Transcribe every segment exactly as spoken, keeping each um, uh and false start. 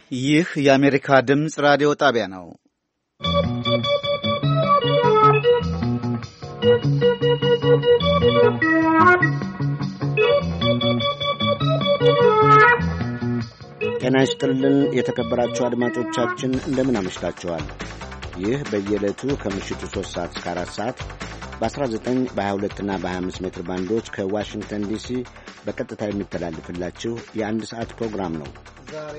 ይህ የአሜሪካ ድምፅ ራዲዮ ጣቢያ ነው። ጤና ይስጥልን የተከበራችሁ አድማጮቻችን እንደምን አመሽታችኋል። ይህ በየዕለቱ ከምሽቱ ሦስት ሰዓት እስከ አራት ሰዓት በ19 በ22 እና በ25 ሜትር ባንዶች ከዋሽንግተን ዲሲ በቀጥታ የሚተላልፍላችሁ የአንድ ሰዓት ፕሮግራም ነው። ዛሬ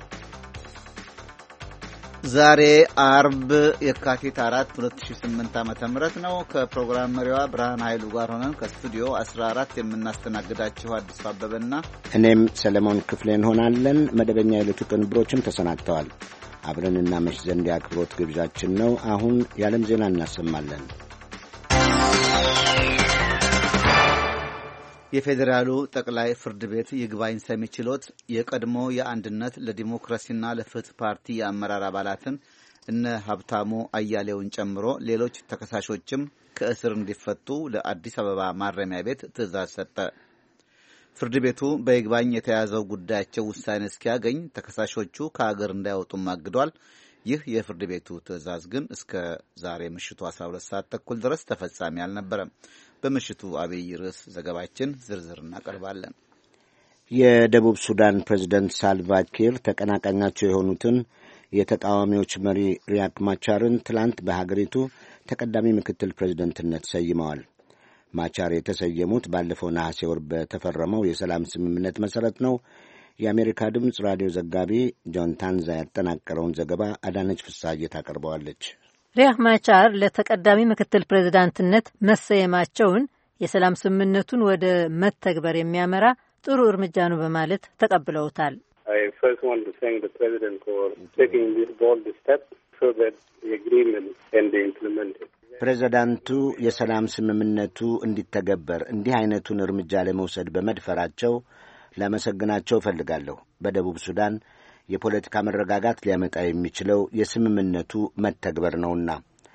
ዛሬ አርብ የካቲት አራት ሁለት ሺህ ስምንት ዓመተ ምህረት ነው። ከፕሮግራም መሪዋ ብርሃን ኃይሉ ጋር ሆነን ከስቱዲዮ አስራ አራት የምናስተናግዳችሁ አዲስ አበበና እኔም ሰለሞን ክፍሌ እንሆናለን። መደበኛ የዕለቱ ቅንብሮችም ተሰናድተዋል። አብረን እናመሽ ዘንድ የአክብሮት ግብዣችን ነው። አሁን የዓለም ዜና እናሰማለን። የፌዴራሉ ጠቅላይ ፍርድ ቤት ይግባኝ ሰሚ ችሎት የቀድሞ የአንድነት ለዲሞክራሲና ለፍትህ ፓርቲ የአመራር አባላትን እነ ሀብታሙ አያሌውን ጨምሮ ሌሎች ተከሳሾችም ከእስር እንዲፈቱ ለአዲስ አበባ ማረሚያ ቤት ትዕዛዝ ሰጠ። ፍርድ ቤቱ በይግባኝ የተያዘው ጉዳያቸው ውሳኔ እስኪያገኝ ተከሳሾቹ ከአገር እንዳይወጡም አግዷል። ይህ የፍርድ ቤቱ ትዕዛዝ ግን እስከ ዛሬ ምሽቱ አስራ ሁለት ሰዓት ተኩል ድረስ ተፈጻሚ አልነበረም። በምሽቱ አብይ ርዕስ ዘገባችን ዝርዝር እናቀርባለን። የደቡብ ሱዳን ፕሬዝደንት ሳልቫ ኪር ተቀናቃኛቸው የሆኑትን የተቃዋሚዎች መሪ ሪያክ ማቻርን ትላንት በሀገሪቱ ተቀዳሚ ምክትል ፕሬዝደንትነት ሰይመዋል። ማቻር የተሰየሙት ባለፈው ነሐሴ ወር በተፈረመው የሰላም ስምምነት መሠረት ነው። የአሜሪካ ድምፅ ራዲዮ ዘጋቢ ጆን ታንዛ ያጠናቀረውን ዘገባ አዳነች ፍስሐዬ ታቀርበዋለች። ሪያክ ማቻር ለተቀዳሚ ምክትል ፕሬዝዳንትነት መሰየማቸውን የሰላም ስምምነቱን ወደ መተግበር የሚያመራ ጥሩ እርምጃ ነው በማለት ተቀብለውታል። ፕሬዝዳንቱ የሰላም ስምምነቱ እንዲተገበር እንዲህ አይነቱን እርምጃ ለመውሰድ በመድፈራቸው ላመሰግናቸው እፈልጋለሁ። በደቡብ ሱዳን የፖለቲካ መረጋጋት ሊያመጣ የሚችለው የስምምነቱ መተግበር ነውና።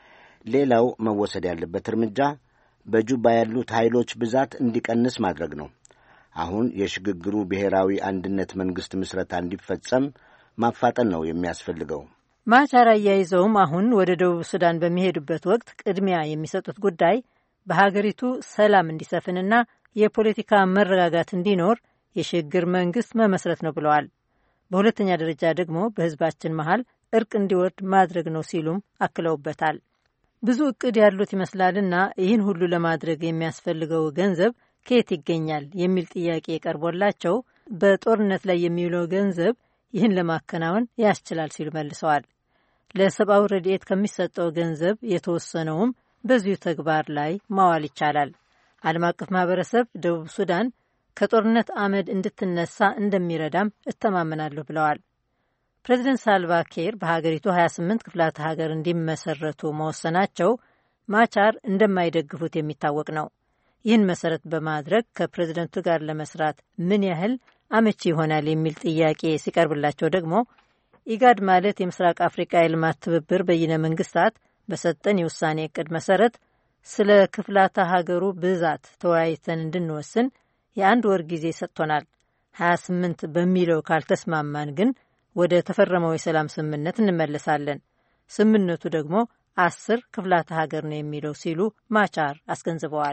ሌላው መወሰድ ያለበት እርምጃ በጁባ ያሉት ኃይሎች ብዛት እንዲቀንስ ማድረግ ነው። አሁን የሽግግሩ ብሔራዊ አንድነት መንግሥት ምስረታ እንዲፈጸም ማፋጠን ነው የሚያስፈልገው። ማቻር አያይዘውም አሁን ወደ ደቡብ ሱዳን በሚሄዱበት ወቅት ቅድሚያ የሚሰጡት ጉዳይ በሀገሪቱ ሰላም እንዲሰፍንና የፖለቲካ መረጋጋት እንዲኖር የሽግግር መንግሥት መመስረት ነው ብለዋል። በሁለተኛ ደረጃ ደግሞ በሕዝባችን መሃል እርቅ እንዲወርድ ማድረግ ነው ሲሉም አክለውበታል። ብዙ እቅድ ያሉት ይመስላልና ይህን ሁሉ ለማድረግ የሚያስፈልገው ገንዘብ ከየት ይገኛል የሚል ጥያቄ ቀርቦላቸው በጦርነት ላይ የሚውለው ገንዘብ ይህን ለማከናወን ያስችላል ሲሉ መልሰዋል። ለሰብአዊ ረድኤት ከሚሰጠው ገንዘብ የተወሰነውም በዚሁ ተግባር ላይ ማዋል ይቻላል። ዓለም አቀፍ ማህበረሰብ ደቡብ ሱዳን ከጦርነት አመድ እንድትነሳ እንደሚረዳም እተማመናለሁ ብለዋል። ፕሬዚደንት ሳልቫ ኪር በሀገሪቱ ሀያ ስምንት ክፍላተ ሀገር እንዲመሰረቱ መወሰናቸው ማቻር እንደማይደግፉት የሚታወቅ ነው። ይህን መሰረት በማድረግ ከፕሬዚደንቱ ጋር ለመስራት ምን ያህል አመቺ ይሆናል የሚል ጥያቄ ሲቀርብላቸው ደግሞ ኢጋድ ማለት የምስራቅ አፍሪካ የልማት ትብብር በይነ መንግስታት በሰጠን የውሳኔ እቅድ መሰረት ስለ ክፍላተ ሀገሩ ብዛት ተወያይተን እንድንወስን የአንድ ወር ጊዜ ሰጥቶናል። ሀያ ስምንት በሚለው ካልተስማማን ግን ወደ ተፈረመው የሰላም ስምምነት እንመለሳለን። ስምምነቱ ደግሞ አስር ክፍላተ ሀገር ነው የሚለው ሲሉ ማቻር አስገንዝበዋል።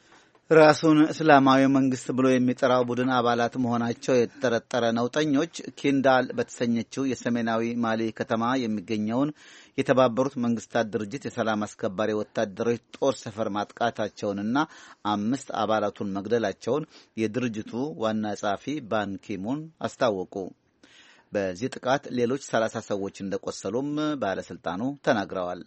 ራሱን እስላማዊ መንግስት ብሎ የሚጠራው ቡድን አባላት መሆናቸው የተጠረጠረ ነውጠኞች ኪንዳል በተሰኘችው የሰሜናዊ ማሊ ከተማ የሚገኘውን የተባበሩት መንግስታት ድርጅት የሰላም አስከባሪ ወታደሮች ጦር ሰፈር ማጥቃታቸውንና አምስት አባላቱን መግደላቸውን የድርጅቱ ዋና ጸሐፊ ባንኪሙን አስታወቁ። በዚህ ጥቃት ሌሎች ሰላሳ ሰዎች እንደቆሰሉም ባለስልጣኑ ተናግረዋል።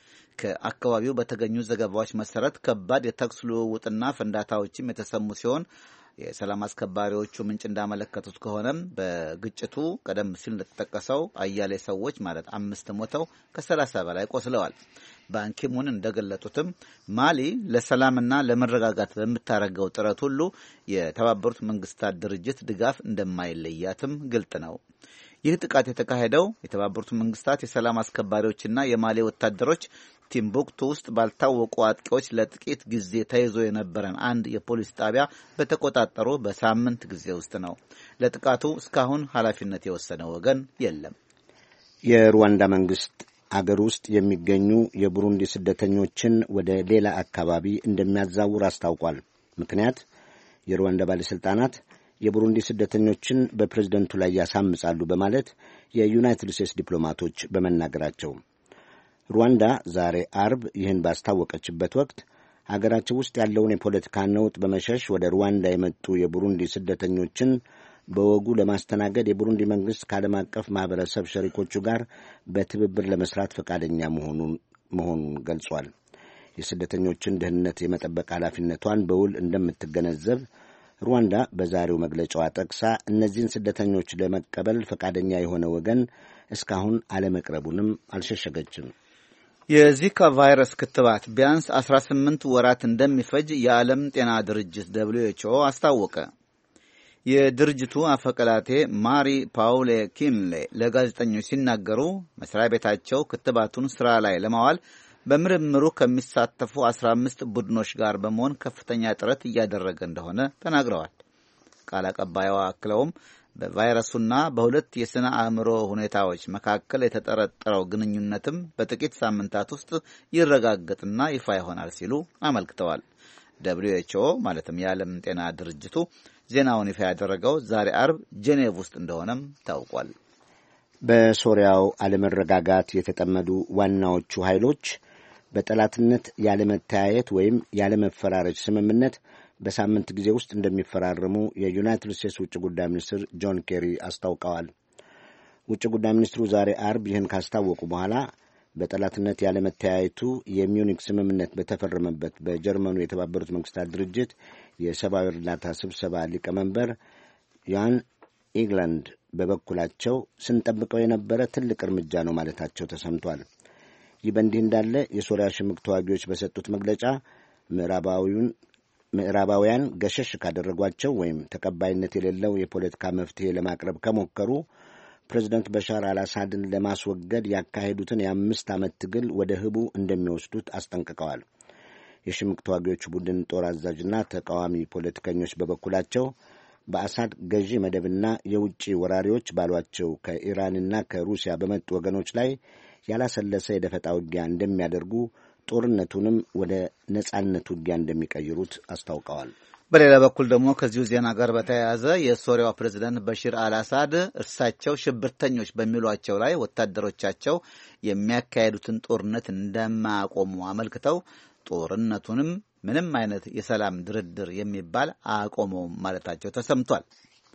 ከአካባቢው በተገኙ ዘገባዎች መሰረት ከባድ የተኩስ ልውውጥና ፍንዳታዎችም የተሰሙ ሲሆን የሰላም አስከባሪዎቹ ምንጭ እንዳመለከቱት ከሆነም በግጭቱ ቀደም ሲል እንደተጠቀሰው አያሌ ሰዎች ማለት አምስት ሞተው ከሰላሳ በላይ ቆስለዋል። ባንኪሙን እንደገለጡትም ማሊ ለሰላምና ለመረጋጋት በምታደርገው ጥረት ሁሉ የተባበሩት መንግስታት ድርጅት ድጋፍ እንደማይለያትም ግልጥ ነው። ይህ ጥቃት የተካሄደው የተባበሩት መንግስታት የሰላም አስከባሪዎችና የማሊ ወታደሮች ቲምቡክቱ ውስጥ ባልታወቁ አጥቂዎች ለጥቂት ጊዜ ተይዞ የነበረን አንድ የፖሊስ ጣቢያ በተቆጣጠሩ በሳምንት ጊዜ ውስጥ ነው። ለጥቃቱ እስካሁን ኃላፊነት የወሰነ ወገን የለም። የሩዋንዳ መንግስት አገር ውስጥ የሚገኙ የቡሩንዲ ስደተኞችን ወደ ሌላ አካባቢ እንደሚያዛውር አስታውቋል። ምክንያት የሩዋንዳ ባለሥልጣናት የቡሩንዲ ስደተኞችን በፕሬዝደንቱ ላይ ያሳምጻሉ በማለት የዩናይትድ ስቴትስ ዲፕሎማቶች በመናገራቸው ሩዋንዳ ዛሬ አርብ ይህን ባስታወቀችበት ወቅት አገራቸው ውስጥ ያለውን የፖለቲካ ነውጥ በመሸሽ ወደ ሩዋንዳ የመጡ የቡሩንዲ ስደተኞችን በወጉ ለማስተናገድ የቡሩንዲ መንግሥት ከዓለም አቀፍ ማኅበረሰብ ሸሪኮቹ ጋር በትብብር ለመስራት ፈቃደኛ መሆኑን መሆኑን ገልጿል። የስደተኞችን ደህንነት የመጠበቅ ኃላፊነቷን በውል እንደምትገነዘብ ሩዋንዳ በዛሬው መግለጫዋ ጠቅሳ እነዚህን ስደተኞች ለመቀበል ፈቃደኛ የሆነ ወገን እስካሁን አለመቅረቡንም አልሸሸገችም። የዚካ ቫይረስ ክትባት ቢያንስ አስራ ስምንት ወራት እንደሚፈጅ የዓለም ጤና ድርጅት ደብሊው ኤች ኦ አስታወቀ። የድርጅቱ አፈቀላቴ ማሪ ፓውሌ ኪንሌ ለጋዜጠኞች ሲናገሩ መስሪያ ቤታቸው ክትባቱን ስራ ላይ ለማዋል በምርምሩ ከሚሳተፉ አስራ አምስት ቡድኖች ጋር በመሆን ከፍተኛ ጥረት እያደረገ እንደሆነ ተናግረዋል። ቃል አቀባይዋ አክለውም በቫይረሱና በሁለት የስነ አእምሮ ሁኔታዎች መካከል የተጠረጠረው ግንኙነትም በጥቂት ሳምንታት ውስጥ ይረጋገጥና ይፋ ይሆናል ሲሉ አመልክተዋል። ደብሊው ኤች ኦ ማለትም የዓለም ጤና ድርጅቱ ዜናውን ይፋ ያደረገው ዛሬ አርብ ጄኔቭ ውስጥ እንደሆነም ታውቋል። በሶሪያው አለመረጋጋት የተጠመዱ ዋናዎቹ ኃይሎች በጠላትነት ያለመተያየት ወይም ያለመፈራረጅ ስምምነት በሳምንት ጊዜ ውስጥ እንደሚፈራረሙ የዩናይትድ ስቴትስ ውጭ ጉዳይ ሚኒስትር ጆን ኬሪ አስታውቀዋል። ውጭ ጉዳይ ሚኒስትሩ ዛሬ አርብ ይህን ካስታወቁ በኋላ በጠላትነት ያለመተያየቱ የሚዩኒክ ስምምነት በተፈረመበት በጀርመኑ የተባበሩት መንግስታት ድርጅት የሰብአዊ እርዳታ ስብሰባ ሊቀመንበር ያን ኢግላንድ በበኩላቸው ስንጠብቀው የነበረ ትልቅ እርምጃ ነው ማለታቸው ተሰምቷል። ይህ በእንዲህ እንዳለ የሶሪያ ሽምቅ ተዋጊዎች በሰጡት መግለጫ ምዕራባዊውን ምዕራባውያን ገሸሽ ካደረጓቸው ወይም ተቀባይነት የሌለው የፖለቲካ መፍትሄ ለማቅረብ ከሞከሩ ፕሬዚደንት በሻር አልአሳድን ለማስወገድ ያካሄዱትን የአምስት ዓመት ትግል ወደ ህቡ እንደሚወስዱት አስጠንቅቀዋል። የሽምቅ ተዋጊዎቹ ቡድን ጦር አዛዥና ተቃዋሚ ፖለቲከኞች በበኩላቸው በአሳድ ገዢ መደብና የውጭ ወራሪዎች ባሏቸው ከኢራንና ከሩሲያ በመጡ ወገኖች ላይ ያላሰለሰ የደፈጣ ውጊያ እንደሚያደርጉ ጦርነቱንም ወደ ነጻነት ውጊያ እንደሚቀይሩት አስታውቀዋል። በሌላ በኩል ደግሞ ከዚሁ ዜና ጋር በተያያዘ የሶሪያው ፕሬዝዳንት በሽር አልአሳድ እርሳቸው ሽብርተኞች በሚሏቸው ላይ ወታደሮቻቸው የሚያካሄዱትን ጦርነት እንደማያቆሙ አመልክተው ጦርነቱንም ምንም አይነት የሰላም ድርድር የሚባል አቆመውም ማለታቸው ተሰምቷል።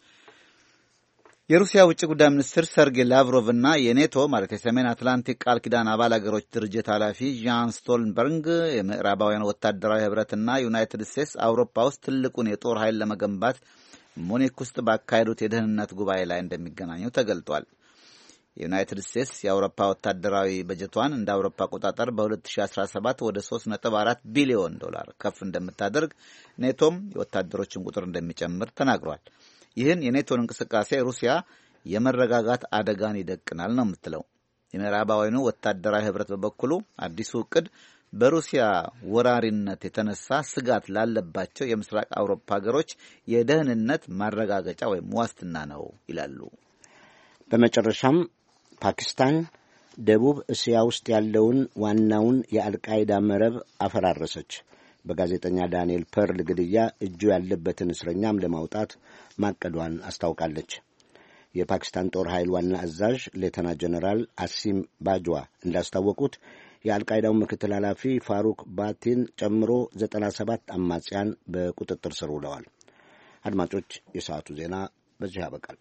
የሩሲያ ውጭ ጉዳይ ሚኒስትር ሰርጌይ ላቭሮቭ እና የኔቶ ማለት የሰሜን አትላንቲክ ቃል ኪዳን አባል አገሮች ድርጅት ኃላፊ ዣን ስቶልተንበርግ የምዕራባውያን ወታደራዊ ህብረትና ዩናይትድ ስቴትስ አውሮፓ ውስጥ ትልቁን የጦር ኃይል ለመገንባት ሙኒክ ውስጥ ባካሄዱት የደህንነት ጉባኤ ላይ እንደሚገናኙ ተገልጧል። የዩናይትድ ስቴትስ የአውሮፓ ወታደራዊ በጀቷን እንደ አውሮፓ አቆጣጠር በ2017 ወደ ሶስት ነጥብ አራት ቢሊዮን ዶላር ከፍ እንደምታደርግ ኔቶም የወታደሮችን ቁጥር እንደሚጨምር ተናግሯል። ይህን የኔቶን እንቅስቃሴ ሩሲያ የመረጋጋት አደጋን ይደቅናል ነው የምትለው። የምዕራባውያኑ ወታደራዊ ህብረት በበኩሉ አዲሱ እቅድ በሩሲያ ወራሪነት የተነሳ ስጋት ላለባቸው የምስራቅ አውሮፓ ሀገሮች የደህንነት ማረጋገጫ ወይም ዋስትና ነው ይላሉ። በመጨረሻም ፓኪስታን ደቡብ እስያ ውስጥ ያለውን ዋናውን የአልቃይዳ መረብ አፈራረሰች። በጋዜጠኛ ዳንኤል ፐርል ግድያ እጁ ያለበትን እስረኛም ለማውጣት ማቀዷን አስታውቃለች። የፓኪስታን ጦር ኃይል ዋና አዛዥ ሌተና ጀነራል አሲም ባጅዋ እንዳስታወቁት የአልቃይዳው ምክትል ኃላፊ ፋሩክ ባቲን ጨምሮ ዘጠና ሰባት አማጽያን በቁጥጥር ስር ውለዋል። አድማጮች፣ የሰዓቱ ዜና በዚህ ያበቃል።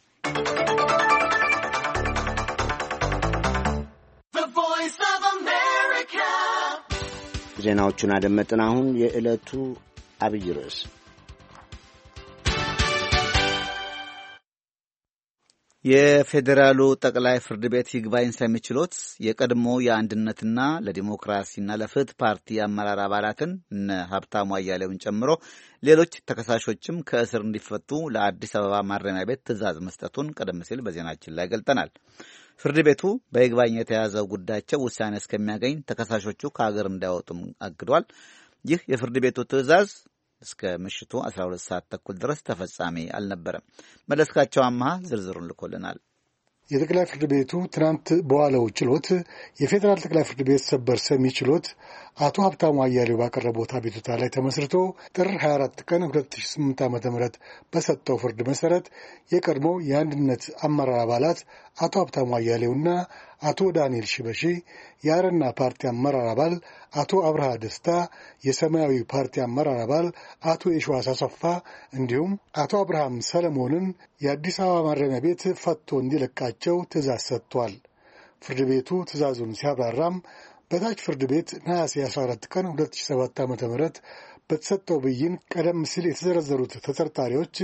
ዜናዎቹን አደመጥን። አሁን የዕለቱ አብይ ርዕስ የፌዴራሉ ጠቅላይ ፍርድ ቤት ይግባኝ ሰሚ ችሎት የቀድሞ የአንድነትና ለዲሞክራሲና ለፍትህ ፓርቲ አመራር አባላትን እነ ሀብታሙ አያሌውን ጨምሮ ሌሎች ተከሳሾችም ከእስር እንዲፈቱ ለአዲስ አበባ ማረሚያ ቤት ትዕዛዝ መስጠቱን ቀደም ሲል በዜናችን ላይ ገልጠናል። ፍርድ ቤቱ በይግባኝ የተያዘው ጉዳያቸው ውሳኔ እስከሚያገኝ ተከሳሾቹ ከሀገር እንዳይወጡም አግዷል። ይህ የፍርድ ቤቱ ትዕዛዝ እስከ ምሽቱ አስራ ሁለት ሰዓት ተኩል ድረስ ተፈጻሚ አልነበረም። መለስካቸው አማሃ ዝርዝሩን ልኮልናል። የጠቅላይ ፍርድ ቤቱ ትናንት በዋለው ችሎት የፌዴራል ጠቅላይ ፍርድ ቤት ሰበር ሰሚ ችሎት አቶ ሀብታሙ አያሌው ባቀረቡት አቤቱታ ላይ ተመስርቶ ጥር ሀያ አራት ቀን ሁለት ሺህ ስምንት ዓመተ ምህረት በሰጠው ፍርድ መሰረት የቀድሞ የአንድነት አመራር አባላት አቶ ሀብታሙ አያሌውና አቶ ዳንኤል ሽበሺ፣ የአረና ፓርቲ አመራር አባል አቶ አብርሃ ደስታ፣ የሰማያዊ ፓርቲ አመራር አባል አቶ የሸዋስ አሰፋ እንዲሁም አቶ አብርሃም ሰለሞንን የአዲስ አበባ ማረሚያ ቤት ፈቶ እንዲለቃቸው ትዕዛዝ ሰጥቷል። ፍርድ ቤቱ ትዕዛዙን ሲያብራራም በታች ፍርድ ቤት ነሐሴ አስራ አራት ቀን ሁለት ሺህ ሰባት ዓመተ ምህረት በተሰጠው ብይን ቀደም ሲል የተዘረዘሩት ተጠርጣሪዎች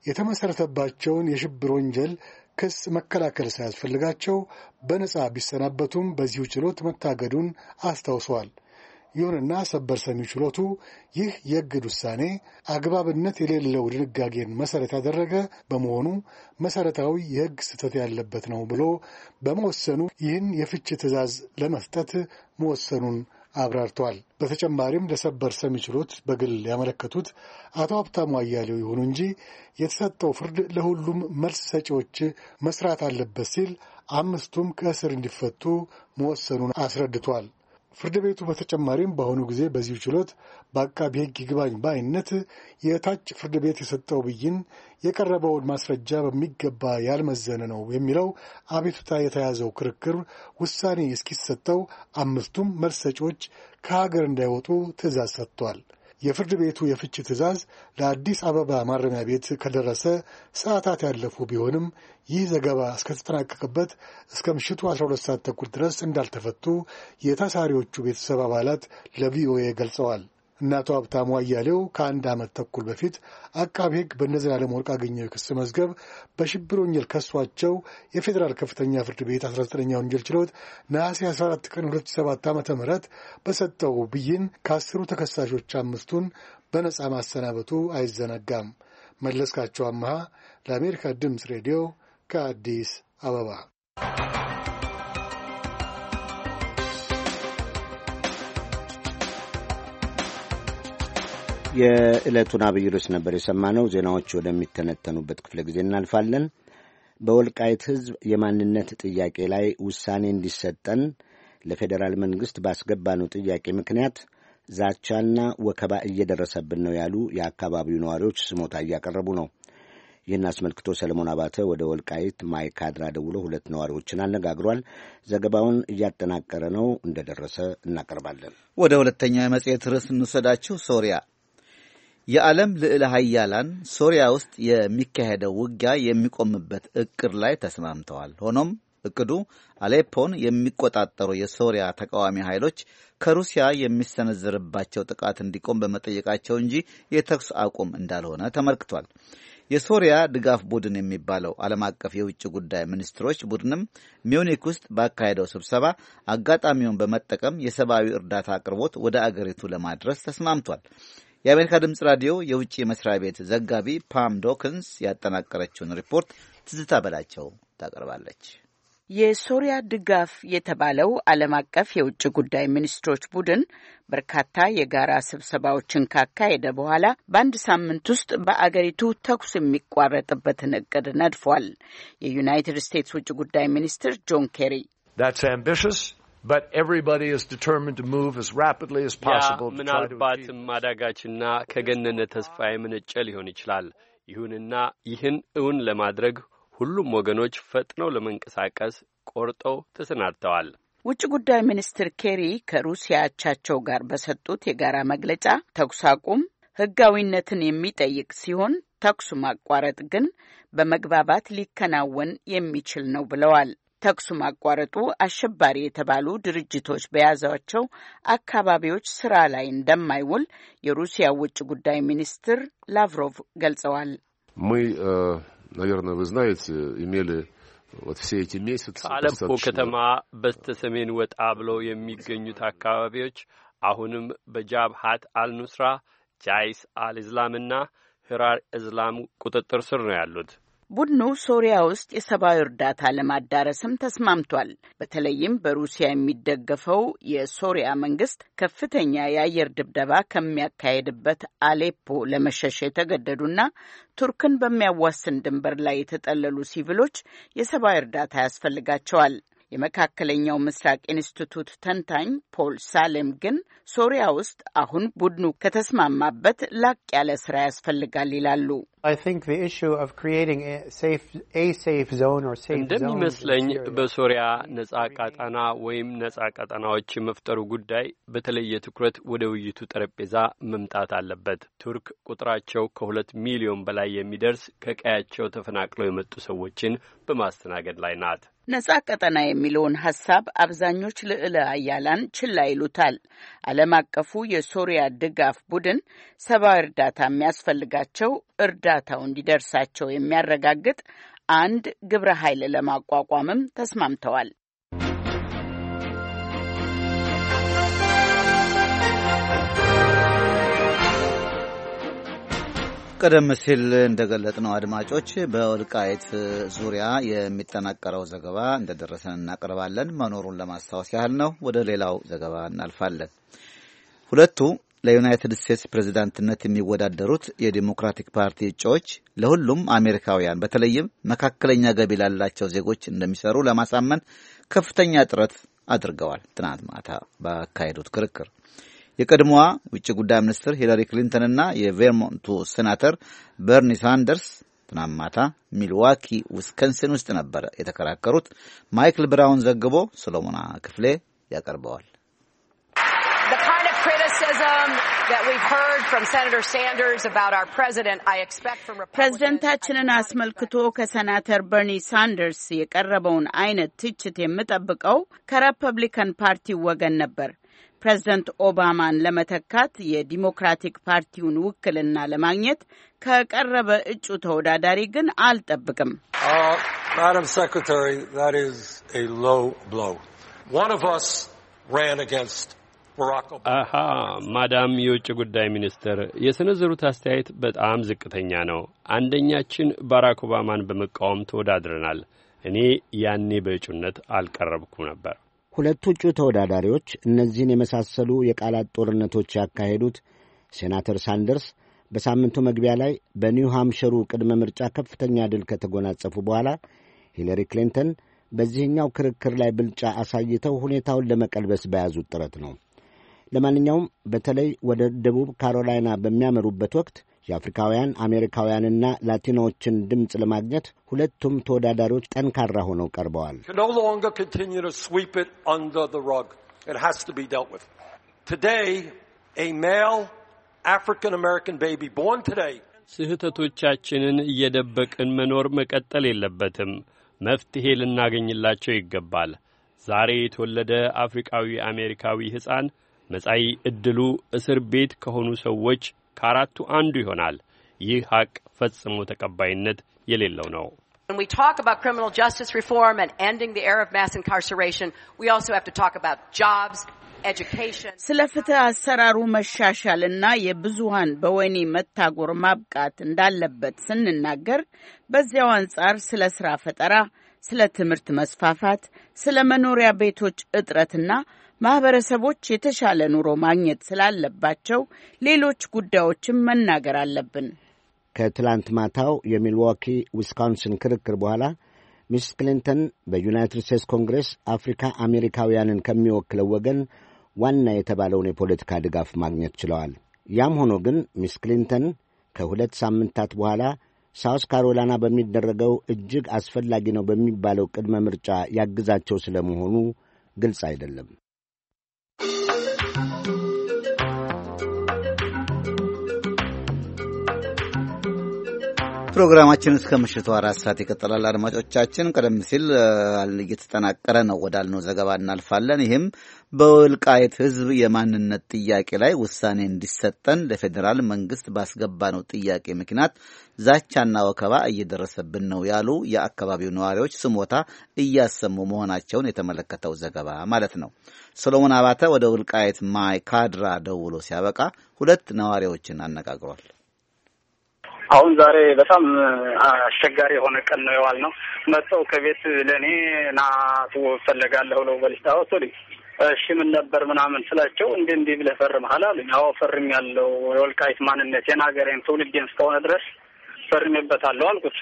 የተመሰረተባቸውን የሽብር ወንጀል ክስ መከላከል ሳያስፈልጋቸው በነጻ ቢሰናበቱም በዚሁ ችሎት መታገዱን አስታውሷል። ይሁንና ሰበር ሰሚ ችሎቱ ይህ የእግድ ውሳኔ አግባብነት የሌለው ድንጋጌን መሰረት ያደረገ በመሆኑ መሰረታዊ የሕግ ስህተት ያለበት ነው ብሎ በመወሰኑ ይህን የፍች ትዕዛዝ ለመስጠት መወሰኑን አብራርቷል። በተጨማሪም ለሰበር ሰሚ ችሎት በግል ያመለከቱት አቶ ሀብታሙ አያሌው ይሁኑ እንጂ የተሰጠው ፍርድ ለሁሉም መልስ ሰጪዎች መስራት አለበት ሲል አምስቱም ከእስር እንዲፈቱ መወሰኑን አስረድቷል። ፍርድ ቤቱ በተጨማሪም በአሁኑ ጊዜ በዚሁ ችሎት በአቃቢ ሕግ ይግባኝ ባይነት የታች ፍርድ ቤት የሰጠው ብይን የቀረበውን ማስረጃ በሚገባ ያልመዘነ ነው የሚለው አቤቱታ የተያዘው ክርክር ውሳኔ እስኪሰጠው አምስቱም መልስ ሰጪዎች ከሀገር እንዳይወጡ ትዕዛዝ ሰጥቷል። የፍርድ ቤቱ የፍች ትዕዛዝ ለአዲስ አበባ ማረሚያ ቤት ከደረሰ ሰዓታት ያለፉ ቢሆንም ይህ ዘገባ እስከተጠናቀቀበት እስከ ምሽቱ አስራ ሁለት ሰዓት ተኩል ድረስ እንዳልተፈቱ የታሳሪዎቹ ቤተሰብ አባላት ለቪኦኤ ገልጸዋል። እናቶ ሀብታሙ አያሌው ከአንድ ዓመት ተኩል በፊት አቃቢ ሕግ በእነዘላለም ወርቅአገኘሁ የክስ መዝገብ በሽብር ወንጀል ከሷቸው የፌዴራል ከፍተኛ ፍርድ ቤት አስራ ዘጠነኛ ወንጀል ችሎት ነሐሴ አስራ አራት ቀን ሁለት ሺህ ሰባት ዓመተ ምህረት በሰጠው ብይን ከአስሩ ተከሳሾች አምስቱን በነጻ ማሰናበቱ አይዘነጋም። መለስካቸው አማሃ ለአሜሪካ ድምፅ ሬዲዮ ከአዲስ አበባ። የዕለቱን አብይ ርዕስ ነበር የሰማነው። ዜናዎች ወደሚተነተኑበት ክፍለ ጊዜ እናልፋለን። በወልቃይት ሕዝብ የማንነት ጥያቄ ላይ ውሳኔ እንዲሰጠን ለፌዴራል መንግሥት ባስገባነው ጥያቄ ምክንያት ዛቻና ወከባ እየደረሰብን ነው ያሉ የአካባቢው ነዋሪዎች ስሞታ እያቀረቡ ነው። ይህን አስመልክቶ ሰለሞን አባተ ወደ ወልቃይት ማይካድራ ደውሎ ሁለት ነዋሪዎችን አነጋግሯል። ዘገባውን እያጠናቀረ ነው፣ እንደደረሰ እናቀርባለን። ወደ ሁለተኛው የመጽሔት ርዕስ እንውሰዳችሁ። ሶሪያ የዓለም ልዕለ ኃያላን ሶሪያ ውስጥ የሚካሄደው ውጊያ የሚቆምበት እቅድ ላይ ተስማምተዋል። ሆኖም እቅዱ አሌፖን የሚቆጣጠሩ የሶሪያ ተቃዋሚ ኃይሎች ከሩሲያ የሚሰነዘርባቸው ጥቃት እንዲቆም በመጠየቃቸው እንጂ የተኩስ አቁም እንዳልሆነ ተመልክቷል። የሶሪያ ድጋፍ ቡድን የሚባለው ዓለም አቀፍ የውጭ ጉዳይ ሚኒስትሮች ቡድንም ሚዩኒክ ውስጥ ባካሄደው ስብሰባ አጋጣሚውን በመጠቀም የሰብአዊ እርዳታ አቅርቦት ወደ አገሪቱ ለማድረስ ተስማምቷል። የአሜሪካ ድምፅ ራዲዮ የውጭ መስሪያ ቤት ዘጋቢ ፓም ዶክንስ ያጠናቀረችውን ሪፖርት ትዝታ በላቸው ታቀርባለች። የሶሪያ ድጋፍ የተባለው ዓለም አቀፍ የውጭ ጉዳይ ሚኒስትሮች ቡድን በርካታ የጋራ ስብሰባዎችን ካካሄደ በኋላ በአንድ ሳምንት ውስጥ በአገሪቱ ተኩስ የሚቋረጥበትን እቅድ ነድፏል። የዩናይትድ ስቴትስ ውጭ ጉዳይ ሚኒስትር ጆን ኬሪ That's ambitious, but everybody is determined to move as rapidly as possible. ያ ምናልባትም አዳጋችና ከገነነ ተስፋ የመነጨ ሊሆን ይችላል። ይሁንና ይህን እውን ለማድረግ ሁሉም ወገኖች ፈጥነው ለመንቀሳቀስ ቆርጠው ተሰናድተዋል። ውጭ ጉዳይ ሚኒስትር ኬሪ ከሩሲያ አቻቸው ጋር በሰጡት የጋራ መግለጫ ተኩስ አቁም ሕጋዊነትን የሚጠይቅ ሲሆን ተኩስ ማቋረጥ ግን በመግባባት ሊከናወን የሚችል ነው ብለዋል። ተኩስ ማቋረጡ አሸባሪ የተባሉ ድርጅቶች በያዟቸው አካባቢዎች ስራ ላይ እንደማይውል የሩሲያ ውጭ ጉዳይ ሚኒስትር ላቭሮቭ ገልጸዋል። Мы, наверное, вы знаете, имели ከአለፖ ከተማ በስተሰሜን ወጣ ብለው የሚገኙት አካባቢዎች አሁንም በጃብሃት አልኑስራ፣ ጃይስ አልእስላምና ህራር እስላም ቁጥጥር ስር ነው ያሉት። ቡድኑ ሶሪያ ውስጥ የሰብአዊ እርዳታ ለማዳረስም ተስማምቷል። በተለይም በሩሲያ የሚደገፈው የሶሪያ መንግስት ከፍተኛ የአየር ድብደባ ከሚያካሄድበት አሌፖ ለመሸሽ የተገደዱና ቱርክን በሚያዋስን ድንበር ላይ የተጠለሉ ሲቪሎች የሰብአዊ እርዳታ ያስፈልጋቸዋል። የመካከለኛው ምስራቅ ኢንስቲትዩት ተንታኝ ፖል ሳሌም ግን ሶሪያ ውስጥ አሁን ቡድኑ ከተስማማበት ላቅ ያለ ስራ ያስፈልጋል ይላሉ። እንደሚመስለኝ በሶሪያ ነጻ ቀጣና ወይም ነጻ ቀጣናዎች መፍጠሩ ጉዳይ በተለየ ትኩረት ወደ ውይይቱ ጠረጴዛ መምጣት አለበት። ቱርክ ቁጥራቸው ከሁለት ሚሊዮን በላይ የሚደርስ ከቀያቸው ተፈናቅለው የመጡ ሰዎችን በማስተናገድ ላይ ናት። ነጻ ቀጠና የሚለውን ሐሳብ አብዛኞች ልዕለ አያላን ችላ ይሉታል። ዓለም አቀፉ የሶሪያ ድጋፍ ቡድን ሰብአዊ እርዳታ የሚያስፈልጋቸው እርዳታው እንዲደርሳቸው የሚያረጋግጥ አንድ ግብረ ኃይል ለማቋቋምም ተስማምተዋል። ቀደም ሲል እንደገለጽነው አድማጮች በወልቃይት ዙሪያ የሚጠናቀረው ዘገባ እንደደረሰን እናቀርባለን። መኖሩን ለማስታወስ ያህል ነው። ወደ ሌላው ዘገባ እናልፋለን። ሁለቱ ለዩናይትድ ስቴትስ ፕሬዝዳንትነት የሚወዳደሩት የዲሞክራቲክ ፓርቲ እጩዎች ለሁሉም አሜሪካውያን በተለይም መካከለኛ ገቢ ላላቸው ዜጎች እንደሚሰሩ ለማሳመን ከፍተኛ ጥረት አድርገዋል። ትናንት ማታ ባካሄዱት ክርክር የቀድሞዋ ውጭ ጉዳይ ሚኒስትር ሂላሪ ክሊንተንና የቬርሞንቱ ሴናተር በርኒ ሳንደርስ ትናንት ማታ ሚልዋኪ ዊስኮንሲን ውስጥ ነበር የተከራከሩት። ማይክል ብራውን ዘግቦ ሰሎሞና ክፍሌ ያቀርበዋል። ፕሬዝደንታችንን አስመልክቶ ከሴናተር በርኒ ሳንደርስ የቀረበውን አይነት ትችት የምጠብቀው ከሪፐብሊካን ፓርቲው ወገን ነበር። ፕሬዝደንት ኦባማን ለመተካት የዲሞክራቲክ ፓርቲውን ውክልና ለማግኘት ከቀረበ እጩ ተወዳዳሪ ግን አልጠብቅም። ማዳም ሴክሬታሪ that is a low blow. One of us ran against Barack Obama. አሃ ማዳም የውጭ ጉዳይ ሚኒስትር የሰነዘሩት አስተያየት በጣም ዝቅተኛ ነው። አንደኛችን ባራክ ኦባማን በመቃወም ተወዳድረናል። እኔ ያኔ በእጩነት አልቀረብኩም ነበር። ሁለቱ እጩ ተወዳዳሪዎች እነዚህን የመሳሰሉ የቃላት ጦርነቶች ያካሄዱት ሴናተር ሳንደርስ በሳምንቱ መግቢያ ላይ በኒው ሃምፕሸሩ ቅድመ ምርጫ ከፍተኛ ድል ከተጎናጸፉ በኋላ ሂለሪ ክሊንተን በዚህኛው ክርክር ላይ ብልጫ አሳይተው ሁኔታውን ለመቀልበስ በያዙት ጥረት ነው። ለማንኛውም በተለይ ወደ ደቡብ ካሮላይና በሚያመሩበት ወቅት የአፍሪካውያን አሜሪካውያንና ላቲኖዎችን ድምፅ ለማግኘት ሁለቱም ተወዳዳሪዎች ጠንካራ ሆነው ቀርበዋል። ስህተቶቻችንን እየደበቅን መኖር መቀጠል የለበትም። መፍትሄ ልናገኝላቸው ይገባል። ዛሬ የተወለደ አፍሪካዊ አሜሪካዊ ሕፃን መጻኢ ዕድሉ እስር ቤት ከሆኑ ሰዎች ከአራቱ አንዱ ይሆናል። ይህ ሐቅ ፈጽሞ ተቀባይነት የሌለው ነው። When we talk about criminal justice reform and ending the era of mass incarceration, we also have to talk about jobs, education. ስለ ፍትህ አሰራሩ መሻሻልና የብዙሃን በወህኒ መታጎር ማብቃት እንዳለበት ስንናገር በዚያው አንጻር ስለ ስራ ፈጠራ፣ ስለ ትምህርት መስፋፋት፣ ስለ መኖሪያ ቤቶች እጥረትና ማህበረሰቦች የተሻለ ኑሮ ማግኘት ስላለባቸው ሌሎች ጉዳዮችን መናገር አለብን። ከትላንት ማታው የሚልዋኪ ዊስኮንሲን ክርክር በኋላ ሚስ ክሊንተን በዩናይትድ ስቴትስ ኮንግሬስ አፍሪካ አሜሪካውያንን ከሚወክለው ወገን ዋና የተባለውን የፖለቲካ ድጋፍ ማግኘት ችለዋል። ያም ሆኖ ግን ሚስ ክሊንተን ከሁለት ሳምንታት በኋላ ሳውስ ካሮላይና በሚደረገው እጅግ አስፈላጊ ነው በሚባለው ቅድመ ምርጫ ያግዛቸው ስለመሆኑ ግልጽ አይደለም። ፕሮግራማችን እስከ ምሽቱ አራት ሰዓት ይቀጥላል። አድማጮቻችን ቀደም ሲል እየተጠናቀረ ነው ወዳልነው ዘገባ እናልፋለን። ይህም በወልቃይት ሕዝብ የማንነት ጥያቄ ላይ ውሳኔ እንዲሰጠን ለፌዴራል መንግስት ባስገባነው ጥያቄ ምክንያት ዛቻና ወከባ እየደረሰብን ነው ያሉ የአካባቢው ነዋሪዎች ስሞታ እያሰሙ መሆናቸውን የተመለከተው ዘገባ ማለት ነው። ሰሎሞን አባተ ወደ ወልቃይት ማይ ካድራ ደውሎ ሲያበቃ ሁለት ነዋሪዎችን አነጋግሯል። አሁን ዛሬ በጣም አስቸጋሪ የሆነ ቀን ነው የዋል ነው። መጥተው ከቤት ለኔ ና ትፈልጋለህ ብለው በልስታው ወጥቶልኝ እሺ ምን ነበር ምናምን ስላቸው እንዴ እንዴ ብለህ ፈርመሃል አሉኝ። አዎ ፈርሜያለሁ። የወልቃይት ማንነቴን ሀገሬን ትውልዴን እስከሆነ ድረስ ፈርሜበታለሁ አልኩት።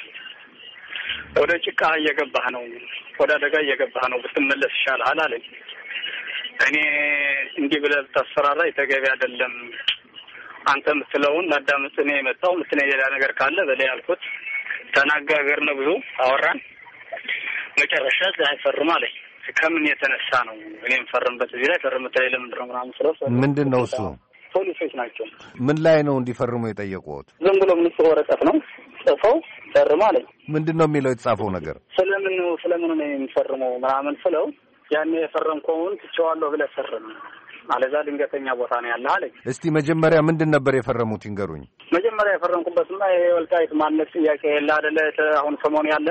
ወደ ጭቃ እየገባህ ነው፣ ወደ አደጋ እየገባህ ነው፣ ብትመለስ ይሻልሃል አለኝ። እኔ እንዲህ ብለህ ተስፈራራ የተገቢ አይደለም፣ አንተ ምትለውን ማዳመጥ ነው የመጣው፣ ምትነይ ሌላ ነገር ካለ በላይ አልኩት። ተናጋገርን፣ ብዙ አወራን። መጨረሻ አይፈርም አለኝ። ከምን የተነሳ ነው እኔም ፈርምበት እዚህ ላይ ፈርምት ላይ ለምን ድረም ምናምን ስለው ምንድነው እሱ? ፖሊሶች ናቸው። ምን ላይ ነው እንዲፈርሙ የጠየቁት? ዝም ብሎ ምን ወረቀት ነው ጽፈው ፈርም አለኝ። ምንድነው የሚለው የተጻፈው ነገር? ስለምን ስለምን ነው የሚፈርመው ምናምን ስለው ያኔ የፈረምከውን ትቼዋለሁ ብለህ ፈርም አለዛ ድንገተኛ ቦታ ነው ያለ አለኝ። እስቲ መጀመሪያ ምንድን ነበር የፈረሙት ይንገሩኝ። መጀመሪያ የፈረምኩበትና ይሄ ወልቃይት ማንነት ጥያቄ ያለ አይደለ አሁን ሰሞኑን ያለ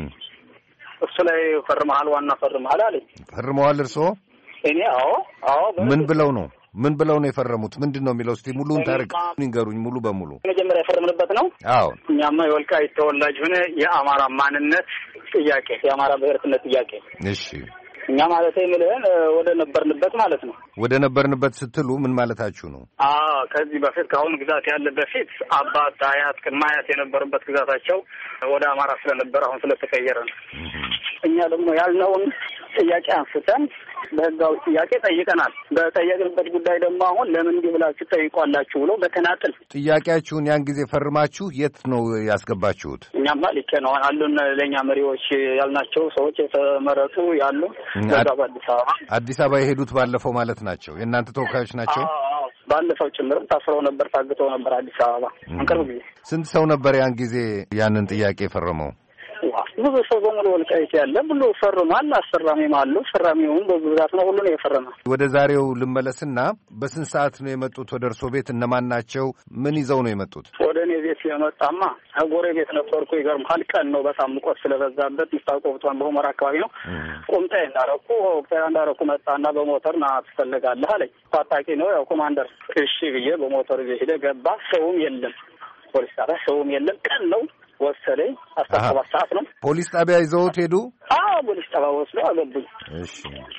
እሱ ላይ ፈርመሃል፣ ዋና ፈርመሃል አለኝ። ፈርመዋል እርስዎ? እኔ አዎ አዎ። ምን ብለው ነው ምን ብለው ነው የፈረሙት? ምንድነው የሚለው? እስቲ ሙሉን ታሪክ ይንገሩኝ ሙሉ በሙሉ። መጀመሪያ የፈረምንበት ነው። አዎ እኛማ የወልቃይት ተወላጅ ሆነ የአማራ ማንነት ጥያቄ የአማራ ብሔርነት ጥያቄ። እሺ እኛ ማለት የምልህን ወደ ነበርንበት ማለት ነው። ወደ ነበርንበት ስትሉ ምን ማለታችሁ ነው? አዎ ከዚህ በፊት ከአሁን ግዛት ያለ በፊት አባት አያት ቅድማያት የነበሩበት ግዛታቸው ወደ አማራ ስለነበር አሁን ስለተቀየረ ነው። እኛ ደግሞ ያልነውን ጥያቄ አንስተን በህጋዊ ጥያቄ ጠይቀናል። በጠየቅንበት ጉዳይ ደግሞ አሁን ለምን እንዲህ ብላችሁ ጠይቋላችሁ ብሎ በተናጥል ጥያቄያችሁን ያን ጊዜ ፈርማችሁ የት ነው ያስገባችሁት? እኛማ ልክ ነው አሉን ለኛ መሪዎች ያልናቸው ሰዎች የተመረጡ ያሉ በዛው አዲስ አበባ አዲስ አበባ የሄዱት ባለፈው ማለት ናቸው። የእናንተ ተወካዮች ናቸው? አዎ ባለፈው ጭምርም ታስረው ነበር፣ ታግተው ነበር አዲስ አበባ አንቀርብ ጊዜ። ስንት ሰው ነበር ያን ጊዜ ያንን ጥያቄ ፈረመው? ብዙ ሰው በሙሉ ወልቃይት ያለ ብሎ ፈርሟል። አስፈራሚም አሉ። ፈራሚውም በብዛት ነው፣ ሁሉ ነው የፈረመው። ወደ ዛሬው ልመለስና በስንት ሰዓት ነው የመጡት ወደ እርሶ ቤት? እነማን ናቸው? ምን ይዘው ነው የመጡት? ወደ እኔ ቤት የመጣማ ጎረቤት ነበርኩ። ይገርምሃል፣ ቀን ነው በጣም ሙቀት ስለበዛበት ምስታቆብቷን በሁመራ አካባቢ ነው። ቁምጣ እንዳረኩ ቁምጣ እንዳረኩ መጣና በሞተር ና ትፈልጋለህ አለኝ። ታጣቂ ነው ያው ኮማንደር። እሺ ብዬ በሞተር ይዤ ሄደ። ገባ። ሰውም የለም፣ ፖሊስ ጣቢያ ሰውም የለም። ቀን ነው ወሰለኝ። አስራ ሰባት ሰዓት ነው። ፖሊስ ጣቢያ ይዘውት ሄዱ? አዎ ፖሊስ ጣቢያ ወስደው አገቡኝ። እሺ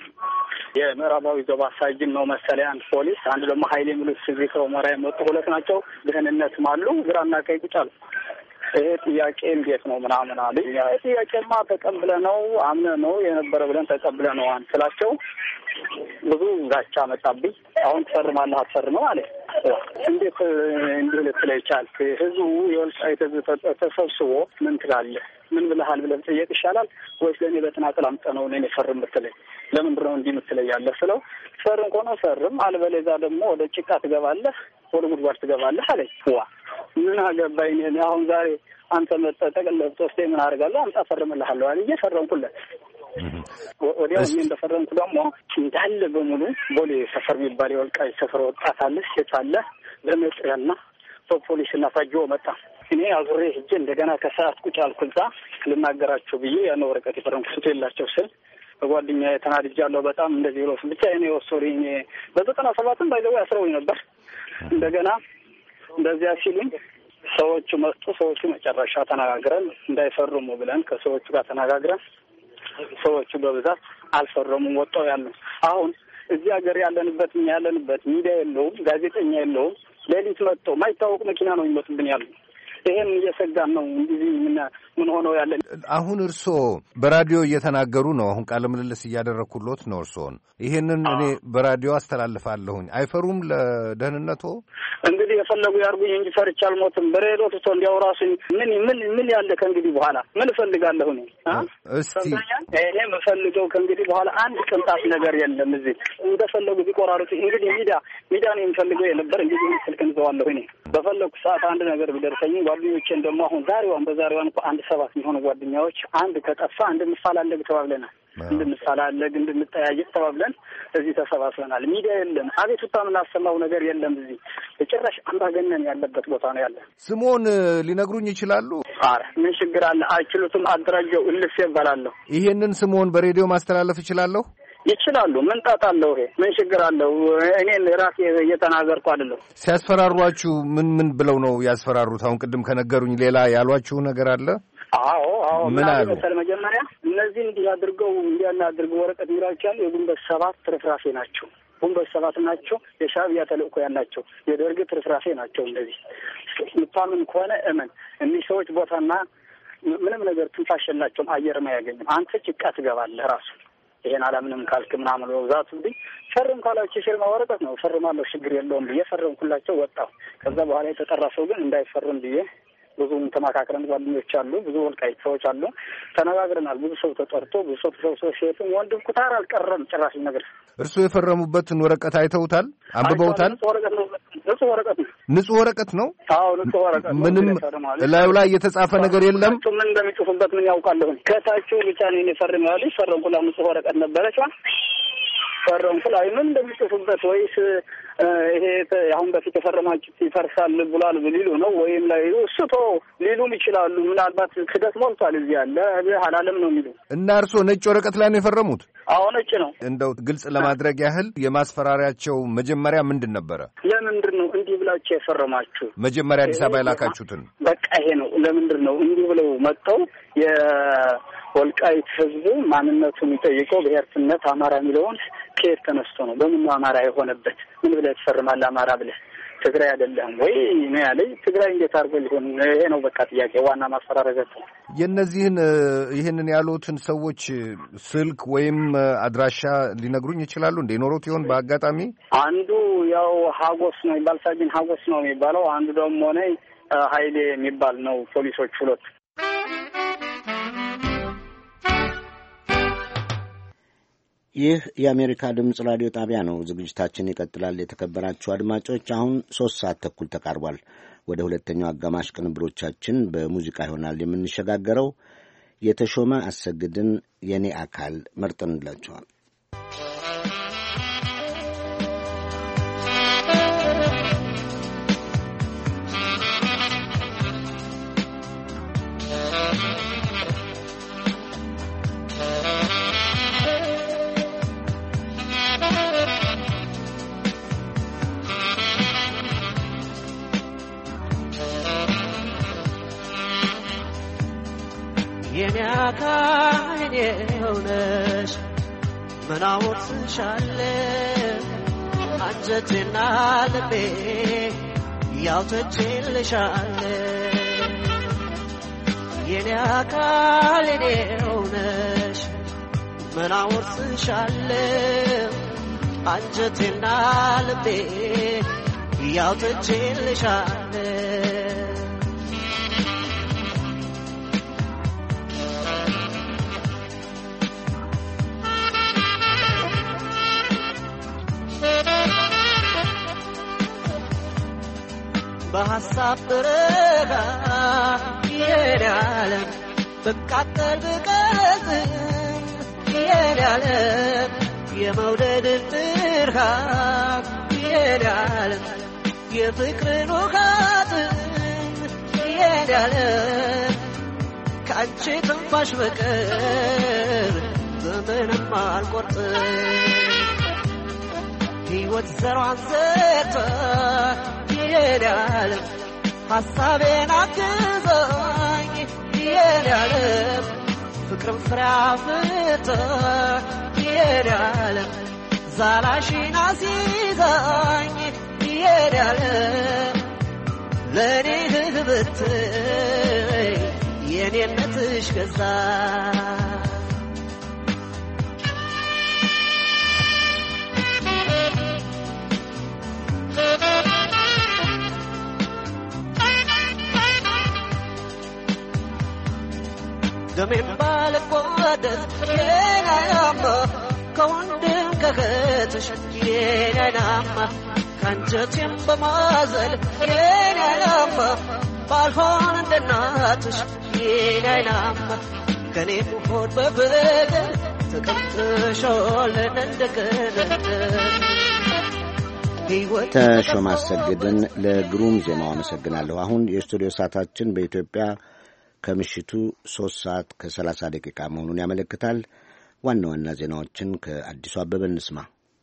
የምዕራባዊ ዞባ ሳጅን ነው መሰለኝ አንድ ፖሊስ፣ አንድ ደግሞ ኃይሌ ምሉስ እዚህ ከሁመራ የመጡ ሁለት ናቸው። ደህንነትም አሉ። ግራና ቀኝ ቁጭ አሉ። ይሄ ጥያቄ እንዴት ነው ምናምን አለኝ። ያ ጥያቄማ ተቀብለ ነው አምነ ነው የነበረ ብለን ተቀብለ ነው አንስላቸው ብዙ ዛቻ መጣብኝ። አሁን ትፈርማለህ አትፈርምም አለ። እንዴት እንዲህ ልትለኝ ቻልክ? ህዝቡ የወልቃይት ህዝብ ተሰብስቦ ምን ትላለህ? ምን ብለሃል ብለህ ጠየቅ ይሻላል ወይስ ለእኔ በተናጠል አምጠነው እኔ ፈርም ብትለኝ ለምንድን ነው እንዲህ የምትለኝ ያለህ ስለው ፈርም ከሆነ ፈርም፣ አልበለዚያ ደግሞ ወደ ጭቃ ትገባለህ፣ ወደ ጉድጓድ ትገባለህ አለኝ። ዋ ምን አገባኝ እኔ አሁን ዛሬ አንተ መጠህ ጠቅልለህ ብትወስደኝ ምን አደርጋለሁ? አምጣ ፈርምልሃለሁ አለ። እየፈረምኩለት ወዲያው እኔ እንደፈረምኩ ደግሞ እንዳለ በሙሉ ቦሌ ሰፈር የሚባል የወልቃይት ሰፈር ወጣት አለ፣ ሴት አለ፣ በመጥሪያና በፖሊስና ታጅቦ መጣ። እኔ አዙሬ ሂጄ እንደገና ከሰዓት ቁጭ አልኩ። እዛ ልናገራቸው ብዬ ያን ወረቀት የፈረምኩት የላቸው ስል በጓደኛዬ ተናድጃለሁ በጣም እንደዚህ ብሎ ብቻ እኔ ወሰዱኝ። በዘጠና ሰባትም ባይዘው ያስረውኝ ነበር። እንደገና እንደዚያ ሲሉኝ ሰዎቹ መጡ። ሰዎቹ መጨረሻ ተነጋግረን እንዳይፈርሙ ብለን ከሰዎቹ ጋር ተነጋግረን ሰዎቹ በብዛት አልፈረሙም፣ ወጣው ያሉ። አሁን እዚህ ሀገር ያለንበት እኛ ያለንበት ሚዲያ የለውም፣ ጋዜጠኛ የለውም። ሌሊት መጥቶ ማይታወቅ መኪና ነው የሚመጡብን ያሉ። ይሄን እየሰጋን ነው እንዲህ ምን ምን ሆኖ ያለ። አሁን እርሶ በራዲዮ እየተናገሩ ነው። አሁን ቃለ ምልልስ እያደረኩሎት ነው እርሶን። ይሄንን እኔ በራዲዮ አስተላልፋለሁኝ። አይፈሩም ለደህንነቶ? እንግዲህ የፈለጉ ያርጉኝ እንጂ ፈርቻ አልሞትም። በሬዲዮ ትቶ እንዲያው ራሱ ምን ምን ምን ያለ ከእንግዲህ በኋላ ምን እፈልጋለሁ እኔ? እስቲ እኔ የምፈልገው ከእንግዲህ በኋላ አንድ ቅንጣት ነገር የለም። እዚህ እንደፈለጉ ቢቆራሩት እንግዲህ ሚዲያ ሚዲያ ነው የምፈልገው የነበር። እንግዲህ ስልክ እንዘዋለሁ እኔ በፈለኩ ሰዓት አንድ ነገር ቢደርሰኝ ጓደኞቼን ደግሞ አሁን ዛሬዋን በዛሬዋን እንኳን አንድ ሰባት የሚሆኑ ጓደኛዎች አንድ ከጠፋ እንድንፋላለግ ተባብለናል። እንድንፋላለግ እንድንጠያየቅ ተባብለን እዚህ ተሰባስበናል። ሚዲያ የለም፣ አቤቱታ የምናሰማው ነገር የለም። እዚህ በጭራሽ አምባገነን ያለበት ቦታ ነው ያለ። ስሞን ሊነግሩኝ ይችላሉ? አረ ምን ችግር አለ? አይችሉትም። አደራጀው እልፍ ይባላለሁ። ይሄንን ስሞን በሬዲዮ ማስተላለፍ ይችላለሁ? ይችላሉ። ምን ጣጣ አለው? ይሄ ምን ችግር አለው? እኔን ራሴ እየተናገርኩ አይደለም። ሲያስፈራሯችሁ ምን ምን ብለው ነው ያስፈራሩት? አሁን ቅድም ከነገሩኝ ሌላ ያሏችሁ ነገር አለ? አዎ አዎ። ምን አሉ? መጀመሪያ እነዚህ እንዲህ አድርገው እንዲያና አድርገው ወረቀት ይላቻል። የግንቦት ሰባት ትርፍራፊ ናቸው። ግንቦት ሰባት ናቸው። የሻዕቢያ ተልእኮ ያላቸው የደርግ ትርፍራፊ ናቸው። እንደዚህ ምታምን ከሆነ እመን። እኒህ ሰዎች ቦታና ምንም ነገር ትንፋሽ የላቸውም። አየርም አያገኝም። አንተ ጭቃ ትገባለህ ራሱ። ይሄን አላምንም ካልክ ምናምን ወዛቱብኝ። ፈርም ካላችሁ የፊርማ ወረቀት ነው ፈርማለሁ፣ ችግር የለውም ብዬ ፈርምኩላቸው ወጣሁ። ከዛ በኋላ የተጠራ ሰው ግን እንዳይፈርም ብዬ ብዙ ተማካክረን ጓደኞች አሉ፣ ብዙ ወልቃይት ሰዎች አሉ፣ ተነጋግረናል። ብዙ ሰው ተጠርቶ ብዙ ሰው ተሰብስቦ ሴትም ወንድም ኩታር አልቀረም ጭራሽ ነገር። እርሱ የፈረሙበትን ወረቀት አይተውታል? አንብበውታል? ንጹህ ወረቀት ነው። ንጹህ ወረቀት ነው። ንጹህ ወረቀት ነው። አዎ ንጹህ ወረቀት። ምንም ላዩ ላይ የተጻፈ ነገር የለም። ምን እንደሚጽፉበት ምን ያውቃለሁ። ከታችሁ ብቻ ነው የፈረመው ያሉ ፈረምኩላ። ንጹህ ወረቀት ነበረች ፈረምኩላ። ምን እንደሚጽፉበት ወይስ ይሄ አሁን በፊት የፈረማችሁት ይፈርሳል ብሏል ሊሉ ነው ወይም ላይ እሱቶ ሊሉም ይችላሉ። ምናልባት ክደት ሞልቷል እዚህ ያለ ሐላለም ነው የሚሉ እና እርሶ ነጭ ወረቀት ላይ ነው የፈረሙት? አዎ ነጭ ነው። እንደው ግልጽ ለማድረግ ያህል የማስፈራሪያቸው መጀመሪያ ምንድን ነበረ? ለምንድን ነው እንዲህ ብላችሁ የፈረማችሁ? መጀመሪያ አዲስ አበባ የላካችሁትን በቃ ይሄ ነው። ለምንድን ነው እንዲህ ብለው መጥተው የወልቃይት ህዝብ ማንነቱን የሚጠይቀው ብሔርትነት አማራ የሚለውን ከየት ተነስቶ ነው? በምን አማራ የሆነበት? ምን ብለህ ትፈርማለህ አማራ ብለህ? ትግራይ አይደለም ወይ ነው ያለኝ። ትግራይ እንዴት አድርጎ ሊሆን? ይሄ ነው በቃ ጥያቄ፣ ዋና ማስፈራረጃ። የእነዚህን ይህንን ያሉትን ሰዎች ስልክ ወይም አድራሻ ሊነግሩኝ ይችላሉ? እንደ ኖሮት ይሆን በአጋጣሚ? አንዱ ያው ሀጎስ ነው የሚባል ሳጅን ሀጎስ ነው የሚባለው። አንዱ ደግሞ ሆነ ኃይሌ የሚባል ነው። ፖሊሶች ሁለት። ይህ የአሜሪካ ድምፅ ራዲዮ ጣቢያ ነው። ዝግጅታችን ይቀጥላል። የተከበራችሁ አድማጮች፣ አሁን ሶስት ሰዓት ተኩል ተቃርቧል። ወደ ሁለተኛው አጋማሽ ቅንብሮቻችን በሙዚቃ ይሆናል የምንሸጋገረው። የተሾመ አሰግድን የኔ አካል መርጠንላቸዋል። የኔ አካል የሆነሽ ምናወርስሻለ አንጀቴና ልቤ ያውተችልሻለ የኔ አካል የሆነሽ ምናወርስሻለ አንጀቴና ልቤ ያውተችልሻለ በሐሳብ በረጋ የኔ ዓለም በቃጠል ብቀዝም የኔ ዓለም የመውደድ ብርሃን የኔ ዓለም የፍቅርን ውሃትን የኔ ዓለም ከአንቺ ትንፋሽ በቀር በምንም አልቆርጥም ሕይወት ዘሯን ዘርታ የኔ ዓለም ሐሳቤን አግዛኝ የኔ ዓለም ፍቅርን ፍሬ አፍርታ የኔ ዓለም ዛላሽን አስይዛኝ የኔ ዓለም ለእኔ ህብት የኔነትሽ ገዛ ደሜን ባልቋደስ የኔናማ ከወንድም ከእህትሽ የኔናማ ከአንጀቴም በማዘል የኔናማ ባልሆን እንደናትሽ የናይናማ ከኔ ሆድ በፍቅር ተቀምጥሾልን እንደገነት ተሾመ አሰግድን ለግሩም ዜማው አመሰግናለሁ። አሁን የስቱዲዮ ሰዓታችን በኢትዮጵያ ከምሽቱ ሶስት ሰዓት ከሰላሳ ደቂቃ መሆኑን ያመለክታል። ዋና ዋና ዜናዎችን ከአዲሱ አበበ እንስማ።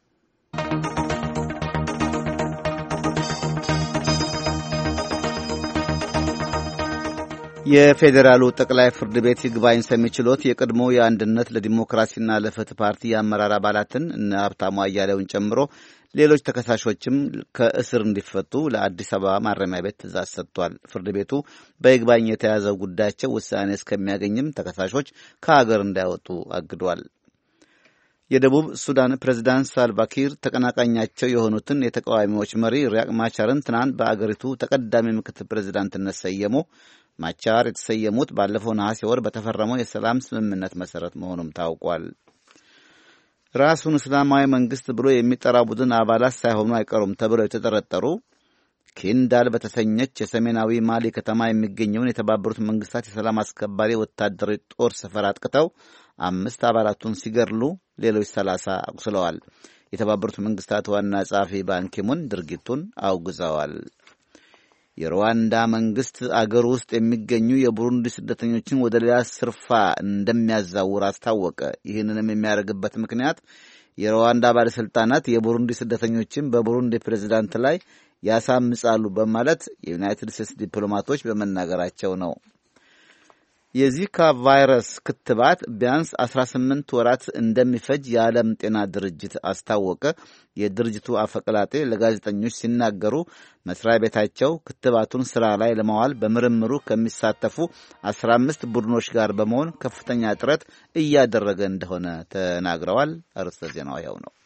የፌዴራሉ ጠቅላይ ፍርድ ቤት ይግባኝ ሰሚ ችሎት የቀድሞ የአንድነት ለዲሞክራሲና ለፍትህ ፓርቲ የአመራር አባላትን እነ ሀብታሙ አያሌውን ጨምሮ ሌሎች ተከሳሾችም ከእስር እንዲፈቱ ለአዲስ አበባ ማረሚያ ቤት ትዕዛዝ ሰጥቷል። ፍርድ ቤቱ በይግባኝ የተያዘው ጉዳያቸው ውሳኔ እስከሚያገኝም ተከሳሾች ከሀገር እንዳይወጡ አግዷል። የደቡብ ሱዳን ፕሬዝዳንት ሳልቫኪር ተቀናቃኛቸው የሆኑትን የተቃዋሚዎች መሪ ሪያቅ ማቻርን ትናንት በአገሪቱ ተቀዳሚ ምክትል ፕሬዝዳንትነት ሰየሙ። ማቻር የተሰየሙት ባለፈው ነሐሴ ወር በተፈረመው የሰላም ስምምነት መሰረት መሆኑም ታውቋል። ራሱን እስላማዊ መንግስት ብሎ የሚጠራው ቡድን አባላት ሳይሆኑ አይቀሩም ተብለው የተጠረጠሩ ኪንዳል በተሰኘች የሰሜናዊ ማሊ ከተማ የሚገኘውን የተባበሩት መንግስታት የሰላም አስከባሪ ወታደራዊ ጦር ሰፈር አጥቅተው አምስት አባላቱን ሲገድሉ ሌሎች ሰላሳ አቁስለዋል። የተባበሩት መንግስታት ዋና ጸሐፊ ባንኪሙን ድርጊቱን አውግዘዋል። የሩዋንዳ መንግስት አገር ውስጥ የሚገኙ የቡሩንዲ ስደተኞችን ወደ ሌላ ስርፋ እንደሚያዛውር አስታወቀ። ይህንንም የሚያደርግበት ምክንያት የሩዋንዳ ባለስልጣናት የቡሩንዲ ስደተኞችን በቡሩንዲ ፕሬዝዳንት ላይ ያሳምጻሉ በማለት የዩናይትድ ስቴትስ ዲፕሎማቶች በመናገራቸው ነው። የዚካ ቫይረስ ክትባት ቢያንስ አስራ ስምንት ወራት እንደሚፈጅ የዓለም ጤና ድርጅት አስታወቀ። የድርጅቱ አፈቀላጤ ለጋዜጠኞች ሲናገሩ መስሪያ ቤታቸው ክትባቱን ስራ ላይ ለማዋል በምርምሩ ከሚሳተፉ አስራ አምስት ቡድኖች ጋር በመሆን ከፍተኛ ጥረት እያደረገ እንደሆነ ተናግረዋል። አርዕስተ ዜናው ያው ነው።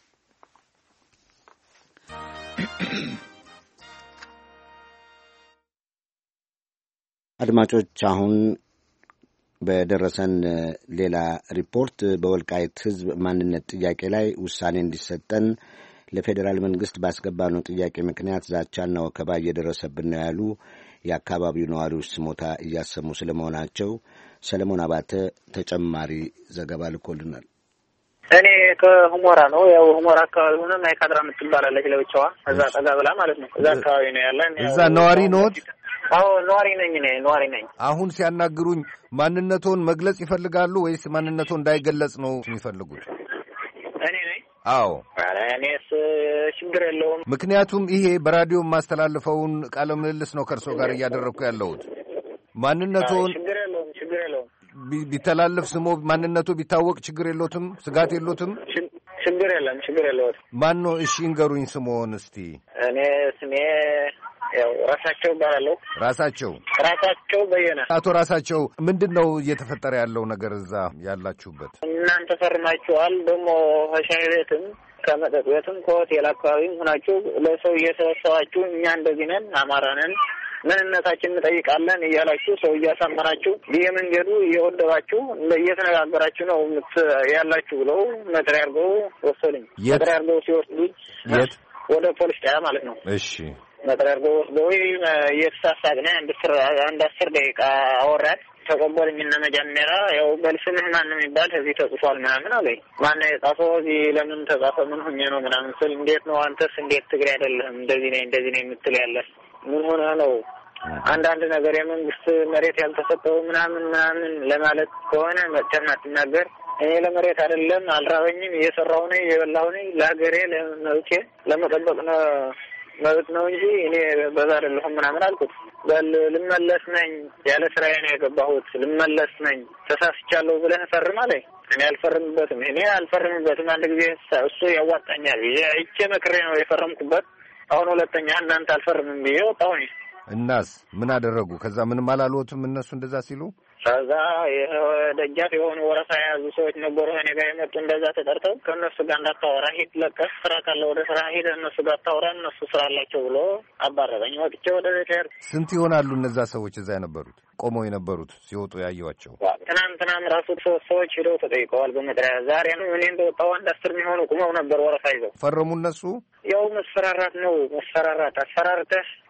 አድማጮች አሁን በደረሰን ሌላ ሪፖርት በወልቃይት ሕዝብ ማንነት ጥያቄ ላይ ውሳኔ እንዲሰጠን ለፌዴራል መንግስት ባስገባነው ጥያቄ ምክንያት ዛቻና ወከባ እየደረሰብን ነው ያሉ የአካባቢው ነዋሪዎች ስሞታ እያሰሙ ስለመሆናቸው ሰለሞን አባተ ተጨማሪ ዘገባ ልኮልናል። እኔ ከሁመራ ነው። ያው ሁመራ አካባቢ ሆነ ማይካድራ የምትባላለች ለብቻዋ እዛ ጠጋ ብላ ማለት ነው። እዛ አካባቢ ነው ያለን። እዛ ነዋሪ ነዎት? አዎ ነዋሪ ነኝ እኔ ነዋሪ ነኝ። አሁን ሲያናግሩኝ ማንነቶን መግለጽ ይፈልጋሉ ወይስ ማንነቶን እንዳይገለጽ ነው የሚፈልጉት? እኔ ነኝ። አዎ። ኧረ እኔስ ችግር የለውም። ምክንያቱም ይሄ በራዲዮ የማስተላልፈውን ቃለ ምልልስ ነው ከእርሶ ጋር እያደረግኩ ያለሁት። ማንነቶን ችግር የለውም ችግር የለውም ቢተላለፍ ስሞ ማንነቱ ቢታወቅ ችግር የለዎትም? ስጋት የለዎትም? ችግር የለም ችግር የለዎትም። ማን ነው? እሺ እንገሩኝ ስሞን እስቲ። እኔ ስሜ ያው ራሳቸው ይባላል። ራሳቸው ራሳቸው በየነ። አቶ ራሳቸው ምንድን ነው እየተፈጠረ ያለው ነገር እዛ ያላችሁበት? እናንተ ፈርማችኋል ደግሞ ሻይ ቤትም ከመጠጥ ቤትም ከሆቴል አካባቢም ሆናችሁ ለሰው እየሰበሰባችሁ እኛ እንደዚህ ነን አማራ ነን ምንነታችን እንጠይቃለን እያላችሁ ሰው እያሳመናችሁ በየመንገዱ እየወደባችሁ እየተነጋገራችሁ ነው ያላችሁ ብለው መጥሪያ አድርገው ወሰዱኝ። መጥሪያ አድርገው ሲወስዱኝ ወደ ፖሊስ ጣቢያ ማለት ነው። እሺ መጥሪያ አድርገው ወስደው እየተሳሳቅን አንድ አንድ አስር ደቂቃ አወራት። ተቀበሉኝና መጀመሪያ ያው በልስምህ ማን ነው የሚባል እዚህ ተጽፏል ምናምን አለኝ። ማነው የጻፈው? እዚህ ለምን ተጻፈ? ምን ሆኜ ነው ምናምን ስል እንዴት ነው አንተስ እንዴት ትግሬ አይደለህም እንደዚህ ነኝ እንደዚህ ነኝ የምትል ያለህ ምን ሆነ ነው? አንዳንድ ነገር የመንግስት መሬት ያልተሰጠው ምናምን ምናምን ለማለት ከሆነ መጨና ትናገር። እኔ ለመሬት አይደለም አልራበኝም፣ እየሰራሁ ነኝ እየበላሁ ነኝ ለሀገሬ ለመብቴ ለመጠበቅ ነው መብት ነው እንጂ እኔ በዛ አይደለሁም ምናምን አልኩት። በል ልመለስ ነኝ ያለ ስራዬ ነው የገባሁት ልመለስ ነኝ ተሳስቻለሁ ብለህ ፈርም አለኝ። እኔ አልፈርምበትም እኔ አልፈርምበትም አንድ ጊዜ እሱ ያዋጣኛል እቺ መክሬ ነው የፈረምኩበት። አሁን ሁለተኛ እናንተ አልፈርምም ብዬ ወጣሁኝ። እናስ ምን አደረጉ? ከዛ ምንም አላልዎትም እነሱ እንደዛ ሲሉ? ከዛ ደጃፍ የሆኑ ወረፋ የያዙ ሰዎች ነበሩ እኔ ጋር የመጡ እንደዛ ተጠርተው ከእነሱ ጋር እንዳታወራ ሂድ ለቀህ ስራ ካለ ወደ ስራ ሂድ እነሱ ጋር ታወራ እነሱ ስራ አላቸው ብሎ አባረረኝ። ወጥቼ ወደ ቤት ሄድኩ። ስንት ይሆናሉ እነዛ ሰዎች እዛ የነበሩት ቆመው የነበሩት ሲወጡ ያየኋቸው? ትናንትናም ራሱ ሶስት ሰዎች ሄደው ተጠይቀዋል በመጥሪያ። ዛሬ ነው እኔ እንደወጣሁ አንድ አስር የሚሆኑ ቁመው ነበር ወረፋ ይዘው። ፈረሙ እነሱ? ያው መስፈራራት ነው መስፈራራት። አስፈራርተህ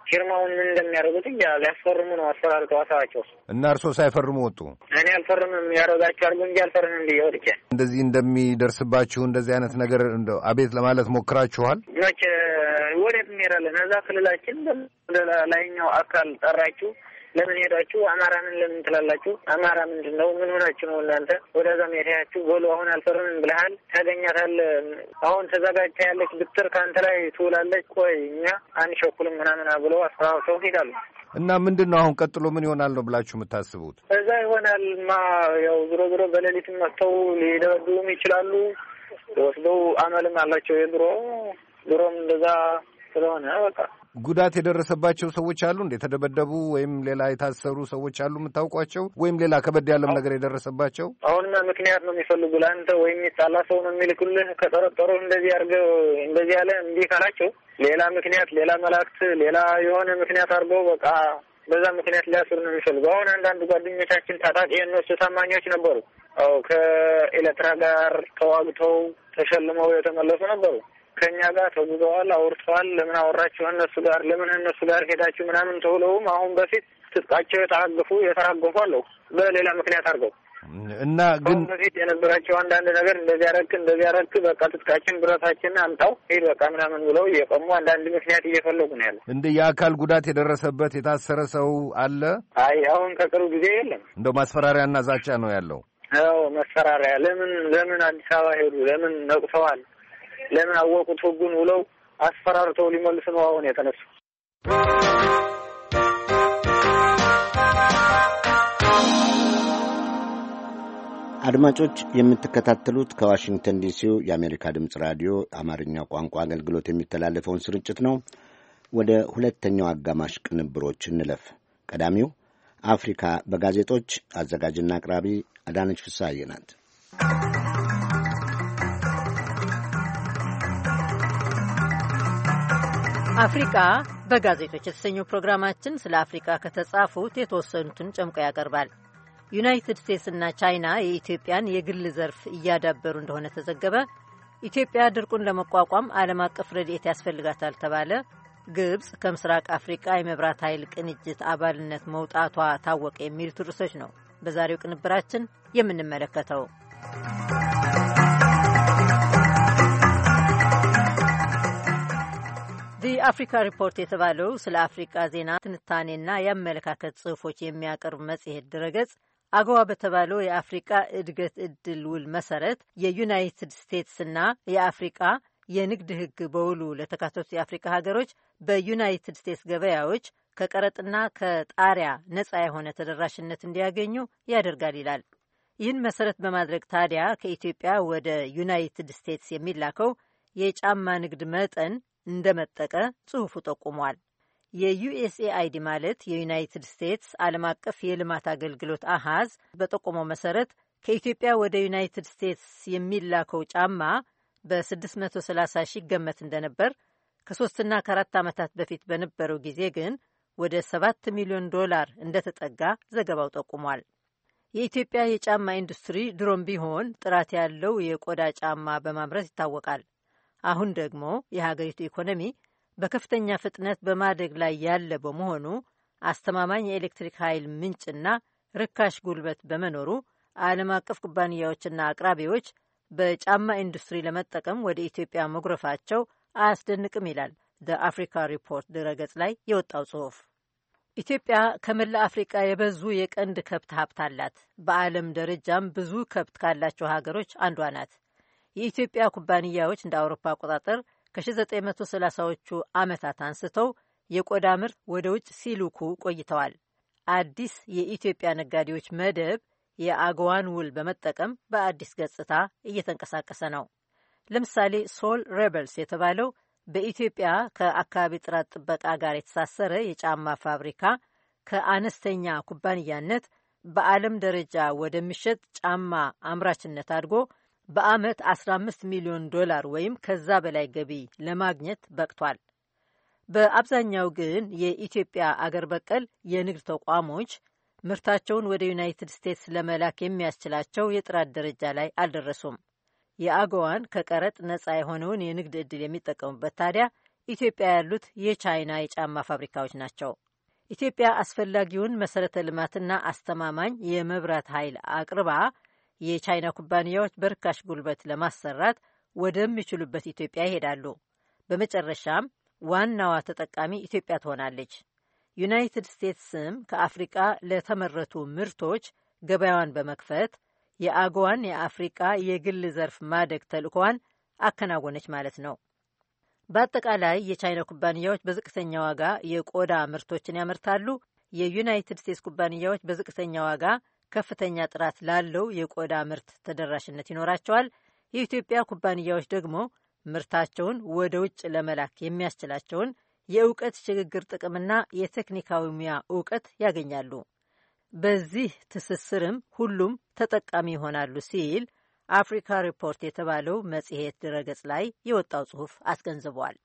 ፊርማውን ምን እንደሚያደርጉት እንጃ። ሊያስፈርሙ ነው አስፈራርተው አሳዋቸው እና እርሶ ሳይፈርሙ ወጡ። እኔ አልፈርምም ያደርጋቸው አድርጉ እንጂ አልፈርምም ብዬ ወጥቼ። እንደዚህ እንደሚደርስባችሁ እንደዚህ አይነት ነገር እንደው አቤት ለማለት ሞክራችኋል? መቼ ወዴት እንሄዳለን? እዛ ክልላችን ላይኛው አካል ጠራችሁ፣ ለምን ሄዳችሁ አማራንን ለምን ትላላችሁ? አማራ ምንድነው? ምን ሆናችሁ ነው እናንተ ወደዛ ሄዳችሁ? በሉ አሁን አልፈርምም ብለሃል፣ ታገኛታለህ። አሁን ተዘጋጅታ ያለች ብትር ካንተ ላይ ትውላለች። ቆይ እኛ አንሸኩልም ምናምን ብለው አስፈራርተው ሄዳሉ። እና ምንድነው አሁን ቀጥሎ ምን ይሆናል ነው ብላችሁ የምታስቡት? እዛ ይሆናልማ ያው ዞሮ ዞሮ በሌሊት መጥተው ሊደበድቡም ይችላሉ። ወስደው አመልም አላቸው የድሮ ድሮም እንደዛ ስለሆነ በቃ ጉዳት የደረሰባቸው ሰዎች አሉ እንዴ? ተደበደቡ ወይም ሌላ የታሰሩ ሰዎች አሉ የምታውቋቸው? ወይም ሌላ ከበድ ያለም ነገር የደረሰባቸው? አሁንማ ምክንያት ነው የሚፈልጉ ለአንተ ወይም የሚጣላ ሰው ነው የሚልኩልህ። ከጠረጠሩ እንደዚህ አድርገው እንደዚህ ያለ እንዲህ ካላቸው ሌላ ምክንያት ሌላ መላእክት ሌላ የሆነ ምክንያት አድርገው በቃ በዛ ምክንያት ሊያስሩ ነው የሚፈልጉ። አሁን አንዳንድ ጓደኞቻችን ታጣቂ የነሱ ታማኞች ነበሩ። አዎ ከኤሌትራ ጋር ተዋግተው ተሸልመው የተመለሱ ነበሩ። ከኛ ጋር ተጉዘዋል፣ አውርተዋል። ለምን አወራችሁ እነሱ ጋር ለምን እነሱ ጋር ሄዳችሁ ምናምን ተውለውም አሁን በፊት ትጥቃቸው የተራገፉ የተራገፉ አለው በሌላ ምክንያት አድርገው እና ግን በፊት የነበራቸው አንዳንድ ነገር እንደዚህ ያረክ እንደዚህ ያረክ በቃ ትጥቃችን ብረታችን አምጣው ሄድ በቃ ምናምን ብለው እየቀሙ አንዳንድ ምክንያት እየፈለጉ ነው ያለው። እንደ የአካል ጉዳት የደረሰበት የታሰረ ሰው አለ? አይ አሁን ከቅርብ ጊዜ የለም። እንደው ማስፈራሪያና ዛቻ ነው ያለው። አዎ ማስፈራሪያ። ለምን ለምን አዲስ አበባ ሄዱ? ለምን ነቅተዋል? ለምን አወቁት ህጉን ብለው አስፈራርተው ሊመልሱ ነው አሁን የተነሱ። አድማጮች የምትከታተሉት ከዋሽንግተን ዲሲው የአሜሪካ ድምፅ ራዲዮ አማርኛ ቋንቋ አገልግሎት የሚተላለፈውን ስርጭት ነው። ወደ ሁለተኛው አጋማሽ ቅንብሮች እንለፍ። ቀዳሚው አፍሪካ በጋዜጦች አዘጋጅና አቅራቢ አዳነች ፍስሐዬ ናት። አፍሪካ በጋዜጦች የተሰኘው ፕሮግራማችን ስለ አፍሪካ ከተጻፉት የተወሰኑትን ጨምቆ ያቀርባል። ዩናይትድ ስቴትስና ቻይና የኢትዮጵያን የግል ዘርፍ እያዳበሩ እንደሆነ ተዘገበ። ኢትዮጵያ ድርቁን ለመቋቋም ዓለም አቀፍ ረድኤት ያስፈልጋታል ተባለ። ግብጽ ከምስራቅ አፍሪካ የመብራት ኃይል ቅንጅት አባልነት መውጣቷ ታወቀ። የሚሉት ርዕሶች ነው በዛሬው ቅንብራችን የምንመለከተው። የአፍሪካ ሪፖርት የተባለው ስለ አፍሪካ ዜና ትንታኔና የአመለካከት ጽሑፎች የሚያቀርብ መጽሔት ድረገጽ አገዋ በተባለው የአፍሪካ እድገት እድል ውል መሰረት የዩናይትድ ስቴትስና የአፍሪካ የንግድ ሕግ በውሉ ለተካተቱ የአፍሪካ ሀገሮች በዩናይትድ ስቴትስ ገበያዎች ከቀረጥና ከጣሪያ ነጻ የሆነ ተደራሽነት እንዲያገኙ ያደርጋል ይላል። ይህን መሰረት በማድረግ ታዲያ ከኢትዮጵያ ወደ ዩናይትድ ስቴትስ የሚላከው የጫማ ንግድ መጠን እንደመጠቀ ጽሑፉ ጠቁሟል። የዩኤስኤአይዲ ማለት የዩናይትድ ስቴትስ ዓለም አቀፍ የልማት አገልግሎት አሃዝ በጠቆመው መሰረት ከኢትዮጵያ ወደ ዩናይትድ ስቴትስ የሚላከው ጫማ በስድስት መቶ ሰላሳ ሺህ ይገመት እንደነበር፣ ከሶስትና ከአራት ዓመታት በፊት በነበረው ጊዜ ግን ወደ ሰባት ሚሊዮን ዶላር እንደተጠጋ ዘገባው ጠቁሟል። የኢትዮጵያ የጫማ ኢንዱስትሪ ድሮም ቢሆን ጥራት ያለው የቆዳ ጫማ በማምረት ይታወቃል። አሁን ደግሞ የሀገሪቱ ኢኮኖሚ በከፍተኛ ፍጥነት በማደግ ላይ ያለ በመሆኑ አስተማማኝ የኤሌክትሪክ ኃይል ምንጭና ርካሽ ጉልበት በመኖሩ ዓለም አቀፍ ኩባንያዎችና አቅራቢዎች በጫማ ኢንዱስትሪ ለመጠቀም ወደ ኢትዮጵያ መጉረፋቸው አያስደንቅም ይላል በአፍሪካ ሪፖርት ድረገጽ ላይ የወጣው ጽሑፍ። ኢትዮጵያ ከመላ አፍሪቃ የበዙ የቀንድ ከብት ሀብት አላት። በዓለም ደረጃም ብዙ ከብት ካላቸው ሀገሮች አንዷ ናት። የኢትዮጵያ ኩባንያዎች እንደ አውሮፓ አቆጣጠር ከዘጠኝ መቶ ሰላሳዎቹ ዓመታት አንስተው የቆዳ ምርት ወደ ውጭ ሲልኩ ቆይተዋል። አዲስ የኢትዮጵያ ነጋዴዎች መደብ የአገዋን ውል በመጠቀም በአዲስ ገጽታ እየተንቀሳቀሰ ነው። ለምሳሌ ሶል ሬበልስ የተባለው በኢትዮጵያ ከአካባቢ ጥራት ጥበቃ ጋር የተሳሰረ የጫማ ፋብሪካ ከአነስተኛ ኩባንያነት በዓለም ደረጃ ወደሚሸጥ ጫማ አምራችነት አድጎ በዓመት አስራ አምስት ሚሊዮን ዶላር ወይም ከዛ በላይ ገቢ ለማግኘት በቅቷል። በአብዛኛው ግን የኢትዮጵያ አገር በቀል የንግድ ተቋሞች ምርታቸውን ወደ ዩናይትድ ስቴትስ ለመላክ የሚያስችላቸው የጥራት ደረጃ ላይ አልደረሱም። የአገዋን ከቀረጥ ነጻ የሆነውን የንግድ ዕድል የሚጠቀሙበት ታዲያ ኢትዮጵያ ያሉት የቻይና የጫማ ፋብሪካዎች ናቸው። ኢትዮጵያ አስፈላጊውን መሰረተ ልማትና አስተማማኝ የመብራት ኃይል አቅርባ የቻይና ኩባንያዎች በርካሽ ጉልበት ለማሰራት ወደሚችሉበት ኢትዮጵያ ይሄዳሉ። በመጨረሻም ዋናዋ ተጠቃሚ ኢትዮጵያ ትሆናለች። ዩናይትድ ስቴትስም ከአፍሪቃ ለተመረቱ ምርቶች ገበያዋን በመክፈት የአጎዋን የአፍሪቃ የግል ዘርፍ ማደግ ተልእኮዋን አከናወነች ማለት ነው። በአጠቃላይ የቻይና ኩባንያዎች በዝቅተኛ ዋጋ የቆዳ ምርቶችን ያመርታሉ። የዩናይትድ ስቴትስ ኩባንያዎች በዝቅተኛ ዋጋ ከፍተኛ ጥራት ላለው የቆዳ ምርት ተደራሽነት ይኖራቸዋል። የኢትዮጵያ ኩባንያዎች ደግሞ ምርታቸውን ወደ ውጭ ለመላክ የሚያስችላቸውን የእውቀት ሽግግር ጥቅምና የቴክኒካዊ ሙያ እውቀት ያገኛሉ። በዚህ ትስስርም ሁሉም ተጠቃሚ ይሆናሉ ሲል አፍሪካ ሪፖርት የተባለው መጽሔት ድረገጽ ላይ የወጣው ጽሑፍ አስገንዝቧል።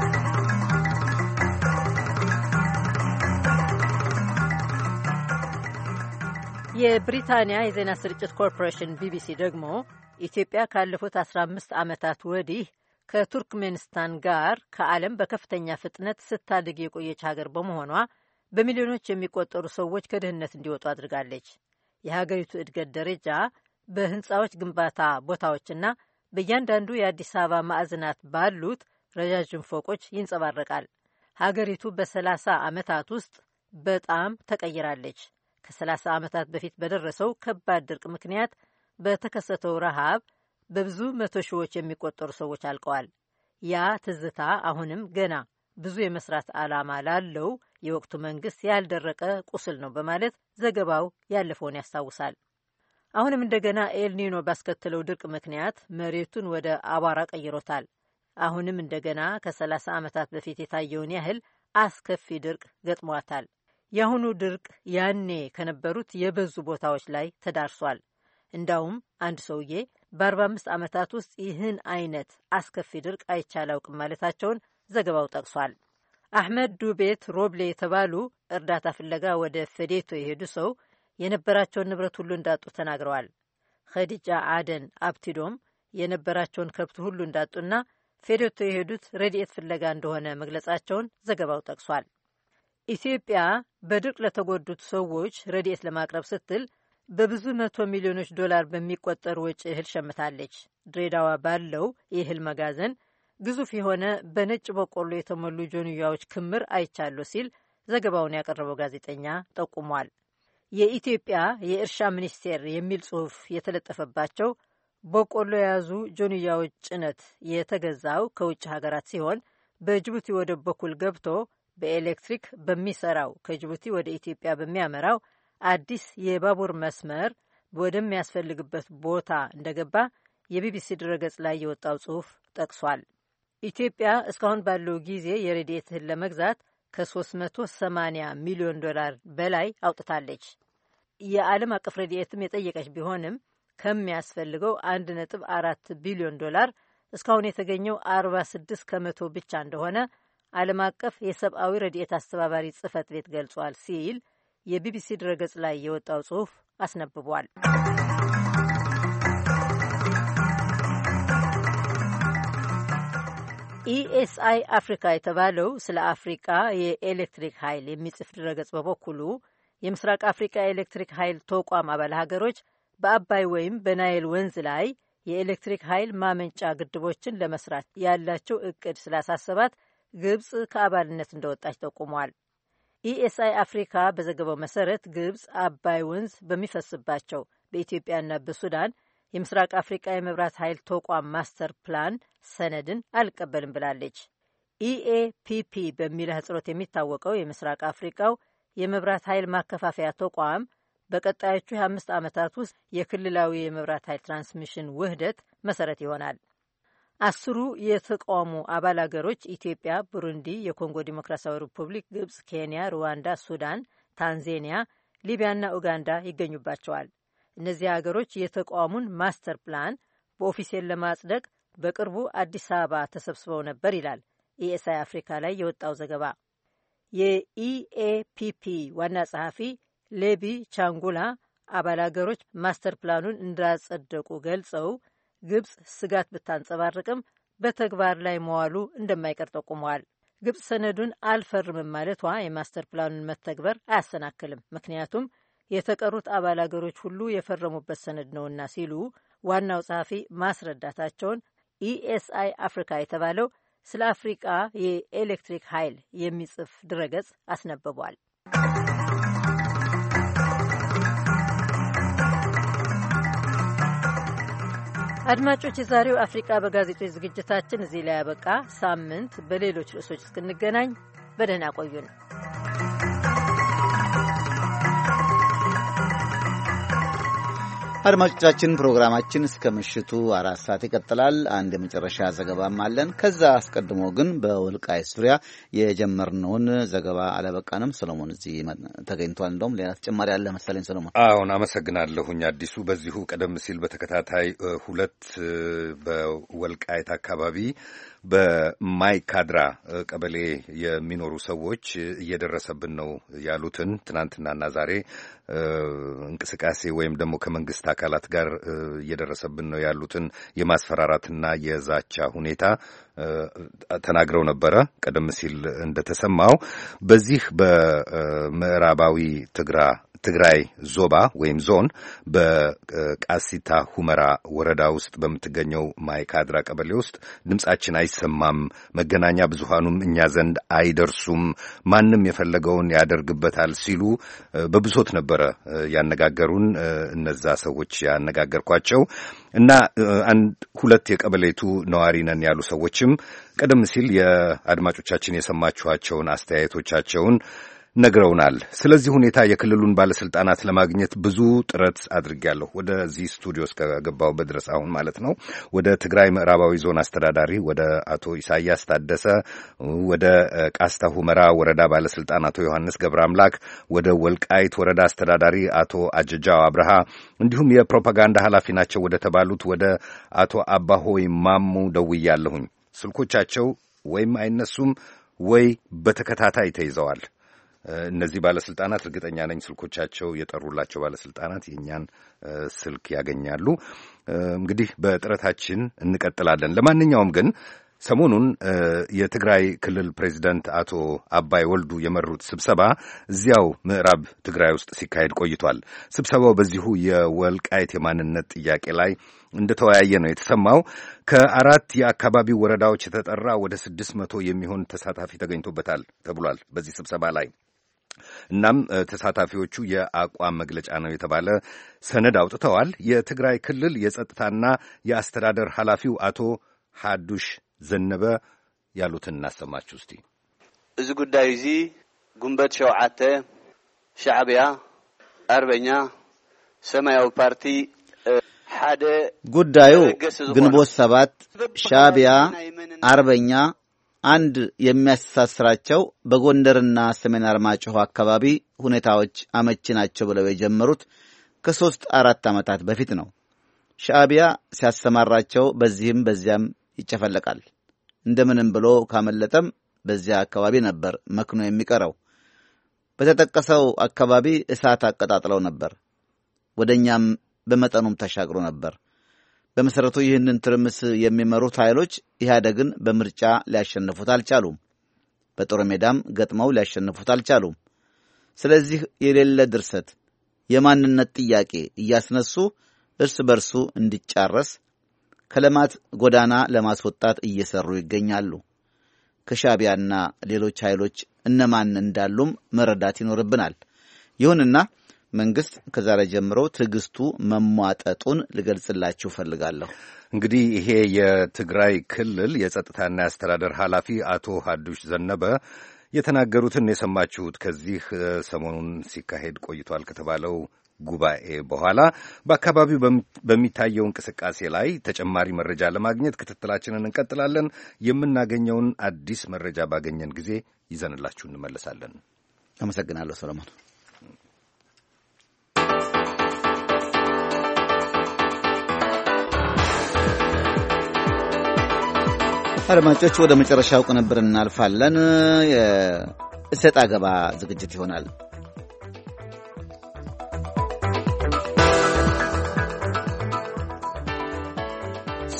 የብሪታንያ የዜና ስርጭት ኮርፖሬሽን ቢቢሲ ደግሞ ኢትዮጵያ ካለፉት አስራ አምስት ዓመታት ወዲህ ከቱርክሜኒስታን ጋር ከዓለም በከፍተኛ ፍጥነት ስታድግ የቆየች ሀገር በመሆኗ በሚሊዮኖች የሚቆጠሩ ሰዎች ከድህነት እንዲወጡ አድርጋለች። የሀገሪቱ እድገት ደረጃ በህንፃዎች ግንባታ ቦታዎችና በእያንዳንዱ የአዲስ አበባ ማዕዘናት ባሉት ረዣዥም ፎቆች ይንጸባረቃል። ሀገሪቱ በሰላሳ ዓመታት ውስጥ በጣም ተቀይራለች። ከሰላሳ ዓመታት በፊት በደረሰው ከባድ ድርቅ ምክንያት በተከሰተው ረሃብ በብዙ መቶ ሺዎች የሚቆጠሩ ሰዎች አልቀዋል። ያ ትዝታ አሁንም ገና ብዙ የመስራት ዓላማ ላለው የወቅቱ መንግስት ያልደረቀ ቁስል ነው በማለት ዘገባው ያለፈውን ያስታውሳል። አሁንም እንደገና ኤልኒኖ ባስከተለው ድርቅ ምክንያት መሬቱን ወደ አቧራ ቀይሮታል። አሁንም እንደገና ከሰላሳ ዓመታት በፊት የታየውን ያህል አስከፊ ድርቅ ገጥሟታል። የአሁኑ ድርቅ ያኔ ከነበሩት የበዙ ቦታዎች ላይ ተዳርሷል። እንዳውም አንድ ሰውዬ በአርባ አምስት ዓመታት ውስጥ ይህን አይነት አስከፊ ድርቅ አይቻል አውቅም ማለታቸውን ዘገባው ጠቅሷል። አሕመድ ዱቤት ሮብሌ የተባሉ እርዳታ ፍለጋ ወደ ፈዴቶ የሄዱ ሰው የነበራቸውን ንብረት ሁሉ እንዳጡ ተናግረዋል። ኸዲጃ አደን አብቲዶም የነበራቸውን ከብት ሁሉ እንዳጡና ፌዴቶ የሄዱት ረድኤት ፍለጋ እንደሆነ መግለጻቸውን ዘገባው ጠቅሷል። ኢትዮጵያ በድርቅ ለተጎዱት ሰዎች ረድኤት ለማቅረብ ስትል በብዙ መቶ ሚሊዮኖች ዶላር በሚቆጠር ወጪ እህል ሸምታለች። ድሬዳዋ ባለው የእህል መጋዘን ግዙፍ የሆነ በነጭ በቆሎ የተሞሉ ጆንያዎች ክምር አይቻለሁ ሲል ዘገባውን ያቀረበው ጋዜጠኛ ጠቁሟል። የኢትዮጵያ የእርሻ ሚኒስቴር የሚል ጽሑፍ የተለጠፈባቸው በቆሎ የያዙ ጆንያዎች ጭነት የተገዛው ከውጭ ሀገራት ሲሆን በጅቡቲ ወደብ በኩል ገብቶ በኤሌክትሪክ በሚሰራው ከጅቡቲ ወደ ኢትዮጵያ በሚያመራው አዲስ የባቡር መስመር ወደሚያስፈልግበት ቦታ እንደገባ የቢቢሲ ድረገጽ ላይ የወጣው ጽሑፍ ጠቅሷል። ኢትዮጵያ እስካሁን ባለው ጊዜ የረድኤት እህል ለመግዛት ከሶስት መቶ ሰማንያ ሚሊዮን ዶላር በላይ አውጥታለች። የዓለም አቀፍ ረድኤትም የጠየቀች ቢሆንም ከሚያስፈልገው አንድ ነጥብ አራት ቢሊዮን ዶላር እስካሁን የተገኘው አርባ ስድስት ከመቶ ብቻ እንደሆነ ዓለም አቀፍ የሰብአዊ ረድኤት አስተባባሪ ጽሕፈት ቤት ገልጿል ሲል የቢቢሲ ድረገጽ ላይ የወጣው ጽሑፍ አስነብቧል። ኢኤስአይ አፍሪካ የተባለው ስለ አፍሪቃ የኤሌክትሪክ ኃይል የሚጽፍ ድረገጽ በበኩሉ የምስራቅ አፍሪቃ የኤሌክትሪክ ኃይል ተቋም አባል ሀገሮች በአባይ ወይም በናይል ወንዝ ላይ የኤሌክትሪክ ኃይል ማመንጫ ግድቦችን ለመስራት ያላቸው እቅድ ስላሳሰባት ግብጽ ከአባልነት እንደወጣች ጠቁሟል። ኢኤስአይ አፍሪካ በዘገባው መሰረት ግብጽ አባይ ወንዝ በሚፈስባቸው በኢትዮጵያና በሱዳን የምስራቅ አፍሪቃ የመብራት ኃይል ተቋም ማስተር ፕላን ሰነድን አልቀበልም ብላለች። ኢኤፒፒ በሚል አህጽሮት የሚታወቀው የምስራቅ አፍሪቃው የመብራት ኃይል ማከፋፈያ ተቋም በቀጣዮቹ የአምስት ዓመታት ውስጥ የክልላዊ የመብራት ኃይል ትራንስሚሽን ውህደት መሰረት ይሆናል። አስሩ የተቋሙ አባል አገሮች ኢትዮጵያ፣ ቡሩንዲ፣ የኮንጎ ዲሞክራሲያዊ ሪፑብሊክ፣ ግብጽ፣ ኬንያ፣ ሩዋንዳ፣ ሱዳን፣ ታንዜኒያ፣ ሊቢያና ኡጋንዳ ይገኙባቸዋል። እነዚህ አገሮች የተቋሙን ማስተር ፕላን በኦፊሴል ለማጽደቅ በቅርቡ አዲስ አበባ ተሰብስበው ነበር ይላል ኢኤስአይ አፍሪካ ላይ የወጣው ዘገባ። የኢኤፒፒ ዋና ጸሐፊ ሌቢ ቻንጉላ አባል አገሮች ማስተር ፕላኑን እንዳጸደቁ ገልጸው ግብጽ ስጋት ብታንጸባርቅም በተግባር ላይ መዋሉ እንደማይቀር ጠቁመዋል። ግብጽ ሰነዱን አልፈርምም ማለቷ የማስተር ፕላኑን መተግበር አያሰናክልም፣ ምክንያቱም የተቀሩት አባል አገሮች ሁሉ የፈረሙበት ሰነድ ነውና ሲሉ ዋናው ጸሐፊ ማስረዳታቸውን ኢኤስአይ አፍሪካ የተባለው ስለ አፍሪቃ የኤሌክትሪክ ኃይል የሚጽፍ ድረገጽ አስነብቧል። አድማጮች፣ የዛሬው አፍሪቃ በጋዜጦች ዝግጅታችን እዚህ ላይ ያበቃ። ሳምንት በሌሎች ርዕሶች እስክንገናኝ በደህና ቆዩን። አድማጮቻችን፣ ፕሮግራማችን እስከ ምሽቱ አራት ሰዓት ይቀጥላል። አንድ የመጨረሻ ዘገባም አለን። ከዛ አስቀድሞ ግን በወልቃይት ዙሪያ የጀመርነውን ዘገባ አለበቃንም። ሰሎሞን እዚህ ተገኝቷል። እንደውም ሌላ ተጨማሪ አለ መሰለኝ። ሰሎሞን። አዎን፣ አመሰግናለሁኝ አዲሱ። በዚሁ ቀደም ሲል በተከታታይ ሁለት በወልቃይት አካባቢ በማይካድራ ቀበሌ የሚኖሩ ሰዎች እየደረሰብን ነው ያሉትን ትናንትናና ዛሬ እንቅስቃሴ ወይም ደግሞ ከመንግስት አካላት ጋር እየደረሰብን ነው ያሉትን የማስፈራራትና የዛቻ ሁኔታ ተናግረው ነበረ። ቀደም ሲል እንደተሰማው በዚህ በምዕራባዊ ትግራ ትግራይ ዞባ ወይም ዞን በቃሲታ ሁመራ ወረዳ ውስጥ በምትገኘው ማይካድራ ቀበሌ ውስጥ ድምጻችን አይሰማም፣ መገናኛ ብዙሃኑም እኛ ዘንድ አይደርሱም፣ ማንም የፈለገውን ያደርግበታል ሲሉ በብሶት ነበረ ያነጋገሩን እነዛ ሰዎች ያነጋገርኳቸው እና አንድ ሁለት የቀበሌቱ ነዋሪ ነን ያሉ ሰዎችም ቀደም ሲል የአድማጮቻችን የሰማችኋቸውን አስተያየቶቻቸውን ነግረውናል። ስለዚህ ሁኔታ የክልሉን ባለስልጣናት ለማግኘት ብዙ ጥረት አድርጌያለሁ። ወደዚህ ስቱዲዮ እስከገባሁበት ድረስ አሁን ማለት ነው። ወደ ትግራይ ምዕራባዊ ዞን አስተዳዳሪ ወደ አቶ ኢሳያስ ታደሰ፣ ወደ ቃስታ ሁመራ ወረዳ ባለስልጣን አቶ ዮሐንስ ገብረ አምላክ፣ ወደ ወልቃይት ወረዳ አስተዳዳሪ አቶ አጀጃው አብርሃ እንዲሁም የፕሮፓጋንዳ ኃላፊ ናቸው ወደ ተባሉት ወደ አቶ አባሆይ ማሙ ደውያለሁኝ። ስልኮቻቸው ወይም አይነሱም ወይ በተከታታይ ተይዘዋል። እነዚህ ባለስልጣናት እርግጠኛ ነኝ ስልኮቻቸው የጠሩላቸው ባለስልጣናት የኛን ስልክ ያገኛሉ። እንግዲህ በጥረታችን እንቀጥላለን። ለማንኛውም ግን ሰሞኑን የትግራይ ክልል ፕሬዚዳንት አቶ አባይ ወልዱ የመሩት ስብሰባ እዚያው ምዕራብ ትግራይ ውስጥ ሲካሄድ ቆይቷል። ስብሰባው በዚሁ የወልቃይት የማንነት ጥያቄ ላይ እንደተወያየ ነው የተሰማው። ከአራት የአካባቢው ወረዳዎች የተጠራ ወደ ስድስት መቶ የሚሆን ተሳታፊ ተገኝቶበታል ተብሏል በዚህ ስብሰባ ላይ። እናም ተሳታፊዎቹ የአቋም መግለጫ ነው የተባለ ሰነድ አውጥተዋል። የትግራይ ክልል የጸጥታና የአስተዳደር ኃላፊው አቶ ሐዱሽ ዘነበ ያሉትን እናሰማችሁ እስቲ። እዚ ጉዳይ እዚ ጉንበት ሸውዓተ ሻዕብያ አርበኛ ሰማያዊ ፓርቲ ሓደ ጉዳዩ ግንቦት ሰባት ሻዕብያ አርበኛ አንድ የሚያስተሳስራቸው በጎንደርና ሰሜን አርማጭሆ አካባቢ ሁኔታዎች አመቺ ናቸው ብለው የጀመሩት ከሶስት አራት ዓመታት በፊት ነው። ሻዕብያ ሲያሰማራቸው በዚህም በዚያም ይጨፈለቃል። እንደምንም ብሎ ካመለጠም በዚያ አካባቢ ነበር መክኖ የሚቀረው። በተጠቀሰው አካባቢ እሳት አቀጣጥለው ነበር። ወደኛም በመጠኑም ተሻግሮ ነበር። በመሰረቱ ይህንን ትርምስ የሚመሩት ኃይሎች ኢህአዴግን በምርጫ ሊያሸንፉት አልቻሉም። በጦር ሜዳም ገጥመው ሊያሸንፉት አልቻሉም። ስለዚህ የሌለ ድርሰት የማንነት ጥያቄ እያስነሱ እርስ በርሱ እንዲጫረስ ከለማት ጎዳና ለማስወጣት እየሰሩ ይገኛሉ። ከሻዕቢያና ሌሎች ኃይሎች እነማን እንዳሉም መረዳት ይኖርብናል። ይሁንና መንግስት ከዛሬ ጀምሮ ትዕግስቱ መሟጠጡን ልገልጽላችሁ ፈልጋለሁ። እንግዲህ ይሄ የትግራይ ክልል የጸጥታና የአስተዳደር ኃላፊ አቶ ሐዱሽ ዘነበ የተናገሩትን የሰማችሁት ከዚህ ሰሞኑን ሲካሄድ ቆይቷል ከተባለው ጉባኤ በኋላ በአካባቢው በሚታየው እንቅስቃሴ ላይ ተጨማሪ መረጃ ለማግኘት ክትትላችንን እንቀጥላለን። የምናገኘውን አዲስ መረጃ ባገኘን ጊዜ ይዘንላችሁ እንመለሳለን። አመሰግናለሁ ሰለሞን። አድማጮች ወደ መጨረሻው ቅንብር እናልፋለን። የእሰጥ አገባ ዝግጅት ይሆናል።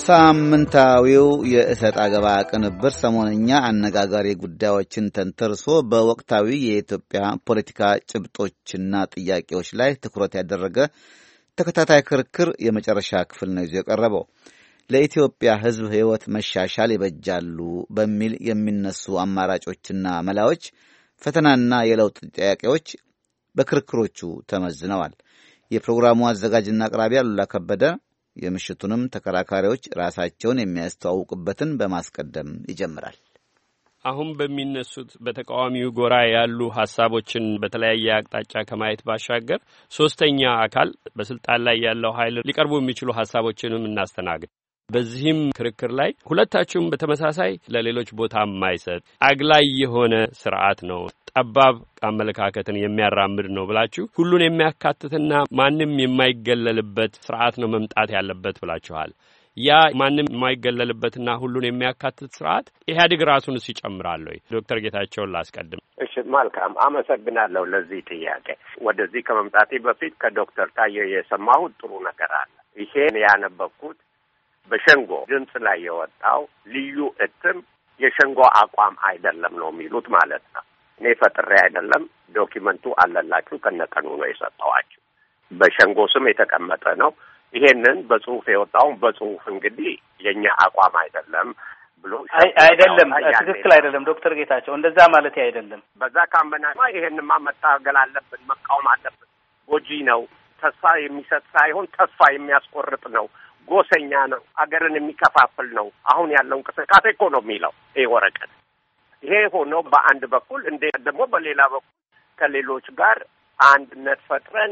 ሳምንታዊው የእሰጥ አገባ ቅንብር ሰሞነኛ አነጋጋሪ ጉዳዮችን ተንተርሶ በወቅታዊ የኢትዮጵያ ፖለቲካ ጭብጦችና ጥያቄዎች ላይ ትኩረት ያደረገ ተከታታይ ክርክር የመጨረሻ ክፍል ነው ይዞ የቀረበው። ለኢትዮጵያ ሕዝብ ሕይወት መሻሻል ይበጃሉ በሚል የሚነሱ አማራጮችና መላዎች፣ ፈተናና የለውጥ ጥያቄዎች በክርክሮቹ ተመዝነዋል። የፕሮግራሙ አዘጋጅና አቅራቢ አሉላ ከበደ የምሽቱንም ተከራካሪዎች ራሳቸውን የሚያስተዋውቁበትን በማስቀደም ይጀምራል። አሁን በሚነሱት በተቃዋሚው ጎራ ያሉ ሐሳቦችን በተለያየ አቅጣጫ ከማየት ባሻገር ሶስተኛ አካል በስልጣን ላይ ያለው ኃይል ሊቀርቡ የሚችሉ ሐሳቦችንም እናስተናግድ። በዚህም ክርክር ላይ ሁለታችሁም በተመሳሳይ ለሌሎች ቦታ የማይሰጥ አግላይ የሆነ ስርዓት ነው፣ ጠባብ አመለካከትን የሚያራምድ ነው ብላችሁ ሁሉን የሚያካትትና ማንም የማይገለልበት ስርዓት ነው መምጣት ያለበት ብላችኋል። ያ ማንም የማይገለልበትና ሁሉን የሚያካትት ስርዓት ኢህአዴግ ራሱንስ ይጨምራል ወይ? ዶክተር ጌታቸውን ላስቀድም። እሺ፣ መልካም አመሰግናለሁ ለዚህ ጥያቄ። ወደዚህ ከመምጣቴ በፊት ከዶክተር ታዬ የሰማሁት ጥሩ ነገር አለ። ይሄን ያነበብኩት በሸንጎ ድምፅ ላይ የወጣው ልዩ እትም የሸንጎ አቋም አይደለም ነው የሚሉት ማለት ነው። እኔ ፈጥሬ አይደለም፣ ዶኪመንቱ አለላችሁ ከነቀኑ ነው የሰጠዋችሁ። በሸንጎ ስም የተቀመጠ ነው። ይሄንን በጽሁፍ የወጣውን በጽሁፍ እንግዲህ የኛ አቋም አይደለም ብሎ አይደለም፣ ትክክል አይደለም ዶክተር ጌታቸው እንደዛ ማለት አይደለም። በዛ ካመናማ ይሄንማ መታገል አለብን፣ መቃወም አለብን። ጎጂ ነው፣ ተስፋ የሚሰጥ ሳይሆን ተስፋ የሚያስቆርጥ ነው፣ ጎሰኛ ነው፣ አገርን የሚከፋፍል ነው። አሁን ያለው እንቅስቃሴ እኮ ነው የሚለው ይሄ ወረቀት። ይሄ ሆኖ በአንድ በኩል እንደ ደግሞ በሌላ በኩል ከሌሎች ጋር አንድነት ፈጥረን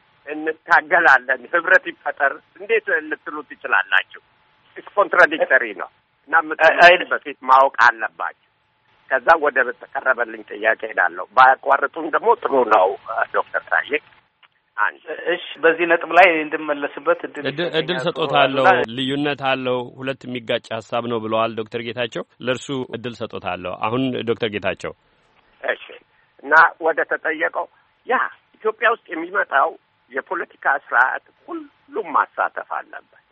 እንታገላለን፣ ህብረት ይፈጠር እንዴት ልትሉ ትችላላችሁ? ኢስ ኮንትራዲክተሪ ነው እና ምትሉ በፊት ማወቅ አለባችሁ። ከዛ ወደ ተቀረበልኝ ጥያቄ ሄዳለሁ። ባያቋርጡም ደግሞ ጥሩ ነው ዶክተር ታዬ። እሺ፣ በዚህ ነጥብ ላይ እንድመለስበት እድል እድል ሰጦታለሁ። ልዩነት አለው፣ ሁለት የሚጋጭ ሐሳብ ነው ብለዋል ዶክተር ጌታቸው። ለእርሱ እድል ሰጦታለሁ። አሁን ዶክተር ጌታቸው። እሺ፣ እና ወደ ተጠየቀው ያ ኢትዮጵያ ውስጥ የሚመጣው የፖለቲካ ስርዓት ሁሉም ማሳተፍ አለበት።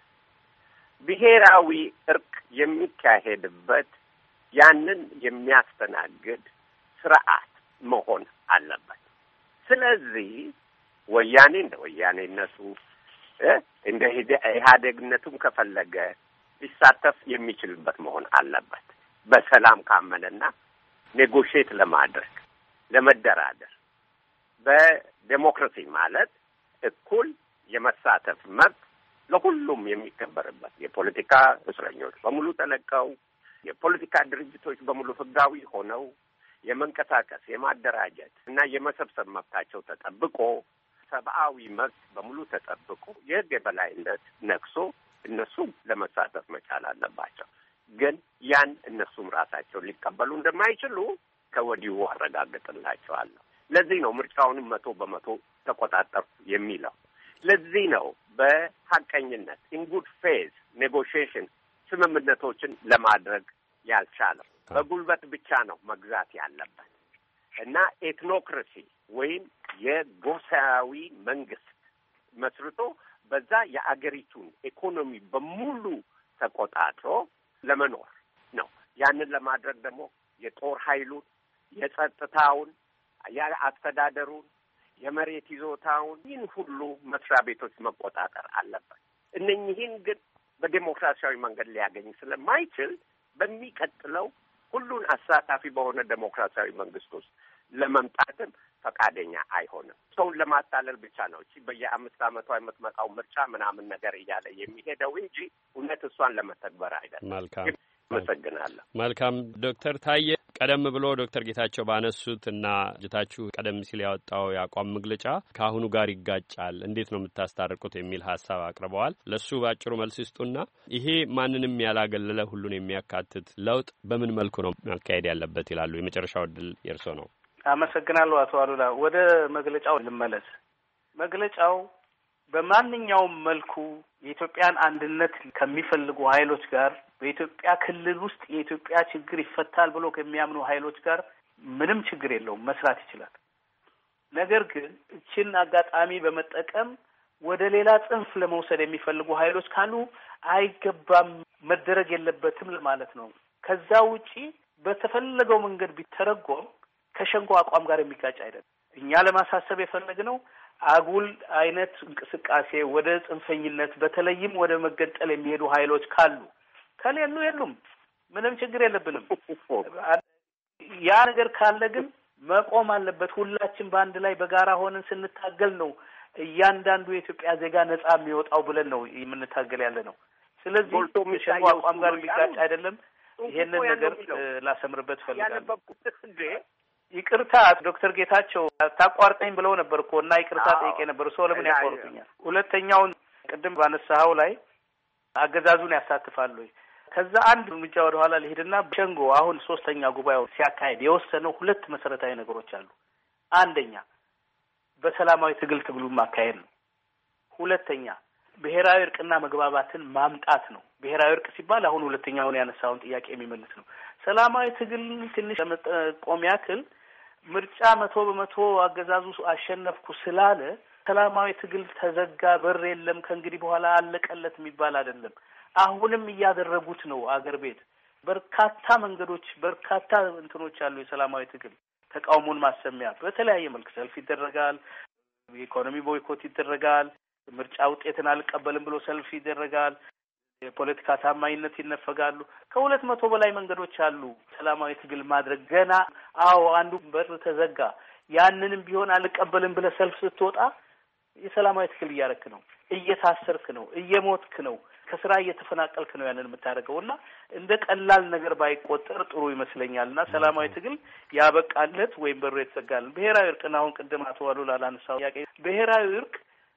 ብሔራዊ እርቅ የሚካሄድበት ያንን የሚያስተናግድ ስርዓት መሆን አለበት። ስለዚህ ወያኔ እንደ ወያኔነቱ እንደ ኢህአዴግነቱም ከፈለገ ሊሳተፍ የሚችልበት መሆን አለበት። በሰላም ካመነና ኔጎሽዬት ለማድረግ ለመደራደር በዴሞክራሲ ማለት እኩል የመሳተፍ መብት ለሁሉም የሚከበርበት የፖለቲካ እስረኞች በሙሉ ተለቀው የፖለቲካ ድርጅቶች በሙሉ ህጋዊ ሆነው የመንቀሳቀስ የማደራጀት እና የመሰብሰብ መብታቸው ተጠብቆ ሰብአዊ መብት በሙሉ ተጠብቆ የህግ የበላይነት ነግሶ እነሱም ለመሳተፍ መቻል አለባቸው። ግን ያን እነሱም ራሳቸው ሊቀበሉ እንደማይችሉ ከወዲሁ አረጋግጥላቸዋለሁ። ለዚህ ነው ምርጫውንም መቶ በመቶ ተቆጣጠርኩ የሚለው። ለዚህ ነው በሐቀኝነት ኢን ጉድ ፌዝ ኔጎሽዬሽን ስምምነቶችን ለማድረግ ያልቻለው። በጉልበት ብቻ ነው መግዛት ያለበት እና ኤትኖክራሲ ወይም የጎሳዊ መንግስት መስርቶ በዛ የአገሪቱን ኢኮኖሚ በሙሉ ተቆጣጥሮ ለመኖር ነው። ያንን ለማድረግ ደግሞ የጦር ኃይሉን፣ የጸጥታውን፣ የአስተዳደሩን፣ የመሬት ይዞታውን ይህን ሁሉ መስሪያ ቤቶች መቆጣጠር አለበት። እነኚህን ግን በዴሞክራሲያዊ መንገድ ሊያገኝ ስለማይችል በሚቀጥለው ሁሉን አሳታፊ በሆነ ዴሞክራሲያዊ መንግስት ውስጥ ለመምጣትም ፈቃደኛ አይሆንም። ሰውን ለማታለል ብቻ ነው እቺ በየአምስት ዓመቷ የምትመጣው ምርጫ ምናምን ነገር እያለ የሚሄደው እንጂ እውነት እሷን ለመተግበር አይደለም። መልካም አመሰግናለሁ። መልካም ዶክተር ታዬ ቀደም ብሎ ዶክተር ጌታቸው ባነሱት እና ጅታችሁ ቀደም ሲል ያወጣው የአቋም መግለጫ ከአሁኑ ጋር ይጋጫል፣ እንዴት ነው የምታስታርቁት የሚል ሀሳብ አቅርበዋል። ለሱ ባጭሩ መልስ ይስጡና ይሄ ማንንም ያላገለለ ሁሉን የሚያካትት ለውጥ በምን መልኩ ነው ማካሄድ ያለበት ይላሉ። የመጨረሻው ዕድል የእርሶ ነው። አመሰግናለሁ አቶ አሉላ። ወደ መግለጫው ልመለስ። መግለጫው በማንኛውም መልኩ የኢትዮጵያን አንድነት ከሚፈልጉ ኃይሎች ጋር በኢትዮጵያ ክልል ውስጥ የኢትዮጵያ ችግር ይፈታል ብሎ ከሚያምኑ ኃይሎች ጋር ምንም ችግር የለውም፣ መስራት ይችላል። ነገር ግን እችን አጋጣሚ በመጠቀም ወደ ሌላ ጽንፍ ለመውሰድ የሚፈልጉ ኃይሎች ካሉ አይገባም መደረግ የለበትም ማለት ነው። ከዛ ውጪ በተፈለገው መንገድ ቢተረጎም ከሸንጎ አቋም ጋር የሚጋጭ አይደለም። እኛ ለማሳሰብ የፈለግነው አጉል አይነት እንቅስቃሴ ወደ ጽንፈኝነት በተለይም ወደ መገንጠል የሚሄዱ ኃይሎች ካሉ ከሌሉ የሉም፣ ምንም ችግር የለብንም። ያ ነገር ካለ ግን መቆም አለበት። ሁላችን በአንድ ላይ በጋራ ሆነን ስንታገል ነው እያንዳንዱ የኢትዮጵያ ዜጋ ነጻ የሚወጣው ብለን ነው የምንታገል ያለ ነው። ስለዚህ ከሸንጎ አቋም ጋር የሚጋጭ አይደለም። ይሄንን ነገር ላሰምርበት ፈልጋለሁ። ይቅርታ ዶክተር ጌታቸው ታቋርጠኝ ብለው ነበር እኮ እና ይቅርታ ጠይቄ ነበር። ሰው ለምን ያቋርጡኛል? ሁለተኛውን ቅድም ባነሳኸው ላይ አገዛዙን ያሳትፋሉ። ከዛ አንድ እርምጃ ወደ ኋላ ልሄድና ሸንጎ አሁን ሶስተኛ ጉባኤው ሲያካሄድ የወሰነው ሁለት መሰረታዊ ነገሮች አሉ። አንደኛ በሰላማዊ ትግል ትግሉን ማካሄድ ነው። ሁለተኛ ብሔራዊ እርቅና መግባባትን ማምጣት ነው። ብሔራዊ እርቅ ሲባል አሁን ሁለተኛውን ያነሳውን ጥያቄ የሚመልስ ነው። ሰላማዊ ትግል ትንሽ ለመቆም ያክል ምርጫ መቶ በመቶ አገዛዙ አሸነፍኩ ስላለ ሰላማዊ ትግል ተዘጋ፣ በር የለም፣ ከእንግዲህ በኋላ አለቀለት የሚባል አይደለም። አሁንም እያደረጉት ነው። አገር ቤት በርካታ መንገዶች፣ በርካታ እንትኖች አሉ። የሰላማዊ ትግል ተቃውሞን ማሰሚያ በተለያየ መልክ ሰልፍ ይደረጋል፣ የኢኮኖሚ ቦይኮት ይደረጋል፣ ምርጫ ውጤትን አልቀበልም ብሎ ሰልፍ ይደረጋል፣ የፖለቲካ ታማኝነት ይነፈጋሉ። ከሁለት መቶ በላይ መንገዶች አሉ ሰላማዊ ትግል ማድረግ። ገና አዎ አንዱ በር ተዘጋ፣ ያንንም ቢሆን አልቀበልም ብለህ ሰልፍ ስትወጣ የሰላማዊ ትግል እያረክ ነው፣ እየታሰርክ ነው፣ እየሞትክ ነው፣ ከስራ እየተፈናቀልክ ነው ያንን የምታደርገው እና እንደ ቀላል ነገር ባይቆጠር ጥሩ ይመስለኛል። እና ሰላማዊ ትግል ያበቃለት ወይም በሩ የተዘጋል። ብሔራዊ እርቅና አሁን ቅድም አቶ አሉላ ላነሳው ጥያቄ ብሔራዊ እርቅ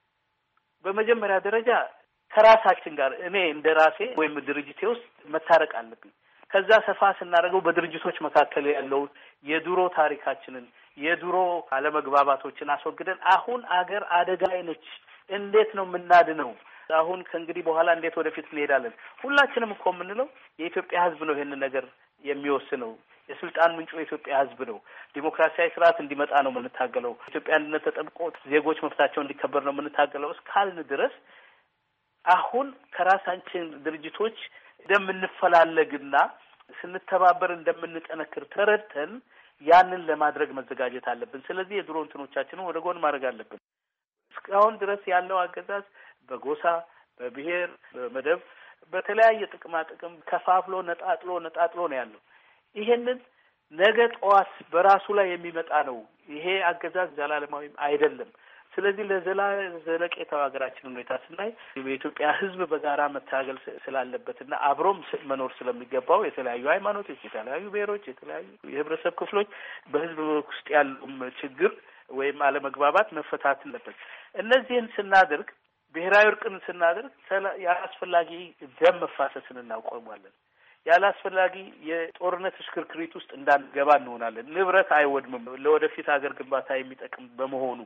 በመጀመሪያ ደረጃ ከራሳችን ጋር እኔ እንደ ራሴ ወይም ድርጅቴ ውስጥ መታረቅ አለብኝ። ከዛ ሰፋ ስናደርገው በድርጅቶች መካከል ያለው የድሮ ታሪካችንን የድሮ አለመግባባቶችን አስወግደን አሁን አገር አደጋ ላይ ነች፣ እንዴት ነው የምናድነው? አሁን ከእንግዲህ በኋላ እንዴት ወደፊት እንሄዳለን? ሁላችንም እኮ የምንለው የኢትዮጵያ ሕዝብ ነው ይሄንን ነገር የሚወስነው። የስልጣን ምንጩ የኢትዮጵያ ሕዝብ ነው። ዲሞክራሲያዊ ስርዓት እንዲመጣ ነው የምንታገለው። ኢትዮጵያ አንድነት ተጠብቆ ዜጎች መብታቸው እንዲከበር ነው የምንታገለው እስካልን ድረስ አሁን ከራሳችን ድርጅቶች እንደምንፈላለግና ስንተባበር እንደምንጠነክር ተረድተን ያንን ለማድረግ መዘጋጀት አለብን። ስለዚህ የድሮ እንትኖቻችንን ወደ ጎን ማድረግ አለብን። እስካሁን ድረስ ያለው አገዛዝ በጎሳ፣ በብሔር፣ በመደብ፣ በተለያየ ጥቅማ ጥቅም ከፋፍሎ ነጣጥሎ ነጣጥሎ ነው ያለው። ይሄንን ነገ ጠዋት በራሱ ላይ የሚመጣ ነው። ይሄ አገዛዝ ዘላለማዊም አይደለም። ስለዚህ ለዘላ ዘለቄታው ሀገራችን ሁኔታ ስናይ የኢትዮጵያ ሕዝብ በጋራ መታገል ስላለበትና አብሮም መኖር ስለሚገባው የተለያዩ ሃይማኖቶች፣ የተለያዩ ብሔሮች፣ የተለያዩ የህብረተሰብ ክፍሎች በሕዝብ ውስጥ ያሉም ችግር ወይም አለመግባባት መፈታት አለበት። እነዚህን ስናደርግ ብሔራዊ እርቅን ስናደርግ ያላስፈላጊ ደም መፋሰስን እናቆማለን። ያላስፈላጊ የጦርነት እሽክርክሪት ውስጥ እንዳንገባ እንሆናለን። ንብረት አይወድምም፣ ለወደፊት ሀገር ግንባታ የሚጠቅም በመሆኑ።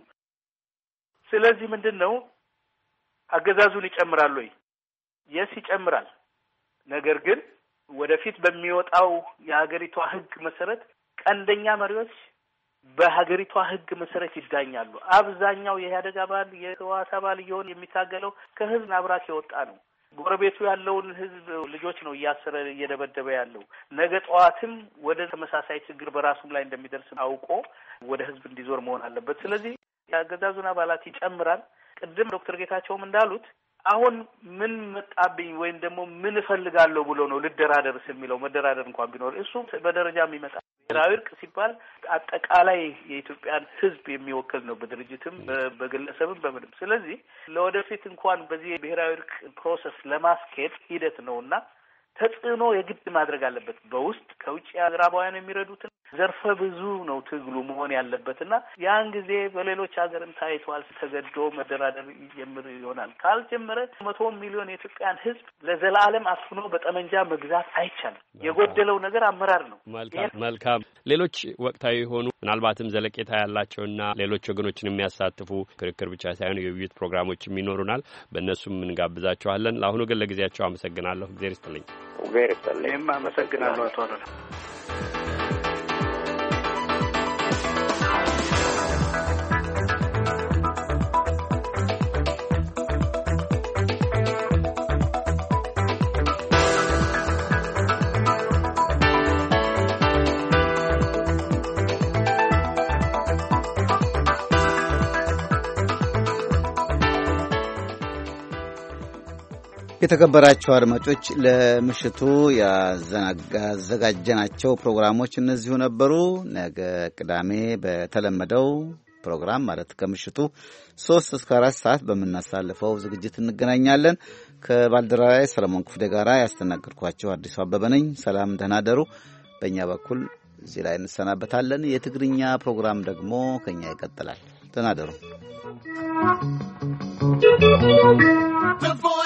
ስለዚህ ምንድን ነው አገዛዙን ይጨምራል ወይ? የስ ይጨምራል። ነገር ግን ወደፊት በሚወጣው የሀገሪቷ ህግ መሰረት ቀንደኛ መሪዎች በሀገሪቷ ህግ መሰረት ይዳኛሉ። አብዛኛው የኢህአዴግ አባል የህወሓት አባል እየሆነ የሚታገለው ከህዝብ አብራክ የወጣ ነው። ጎረቤቱ ያለውን ህዝብ ልጆች ነው እያሰረ እየደበደበ ያለው። ነገ ጠዋትም ወደ ተመሳሳይ ችግር በራሱም ላይ እንደሚደርስ አውቆ ወደ ህዝብ እንዲዞር መሆን አለበት። ስለዚህ የአገዛዙን አባላት ይጨምራል። ቅድም ዶክተር ጌታቸውም እንዳሉት አሁን ምን መጣብኝ ወይም ደግሞ ምን እፈልጋለሁ ብሎ ነው ልደራደርስ የሚለው። መደራደር እንኳን ቢኖር እሱ በደረጃ የሚመጣ ብሔራዊ እርቅ ሲባል አጠቃላይ የኢትዮጵያን ህዝብ የሚወክል ነው፣ በድርጅትም በግለሰብም በምንም። ስለዚህ ለወደፊት እንኳን በዚህ የብሔራዊ እርቅ ፕሮሰስ ለማስኬድ ሂደት ነው እና ተጽዕኖ የግድ ማድረግ አለበት። በውስጥ ከውጭ አገራባውያን የሚረዱትን ዘርፈ ብዙ ነው ትግሉ መሆን ያለበትና ያን ጊዜ በሌሎች ሀገርም ታይቷል። ተገዶ መደራደር ይጀምር ይሆናል። ካልጀመረ መቶ ሚሊዮን የኢትዮጵያን ህዝብ ለዘላለም አፍኖ በጠመንጃ መግዛት አይቻልም። የጎደለው ነገር አመራር ነው። መልካም መልካም። ሌሎች ወቅታዊ የሆኑ ምናልባትም ዘለቄታ ያላቸውና ሌሎች ወገኖችን የሚያሳትፉ ክርክር ብቻ ሳይሆን የውይይት ፕሮግራሞችም ይኖሩናል። በእነሱም እንጋብዛችኋለን። ለአሁኑ ግን ለጊዜያቸው አመሰግናለሁ። እግዚአብሔር ይስጥልኝ። እግዚአብሔር ይስጥልኝ። አመሰግናለሁ አቶ አሉላ። የተከበራችሁ አድማጮች ለምሽቱ ያዘጋጀናቸው ፕሮግራሞች እነዚሁ ነበሩ። ነገ ቅዳሜ በተለመደው ፕሮግራም ማለት ከምሽቱ ሶስት እስከ አራት ሰዓት በምናሳልፈው ዝግጅት እንገናኛለን። ከባልደረባዬ ሰለሞን ክፍሌ ጋር ያስተናግድኳቸው አዲሱ አበበ ነኝ። ሰላም ደህና ደሩ። በእኛ በኩል እዚህ ላይ እንሰናበታለን። የትግርኛ ፕሮግራም ደግሞ ከኛ ይቀጥላል። ደህና ደሩ።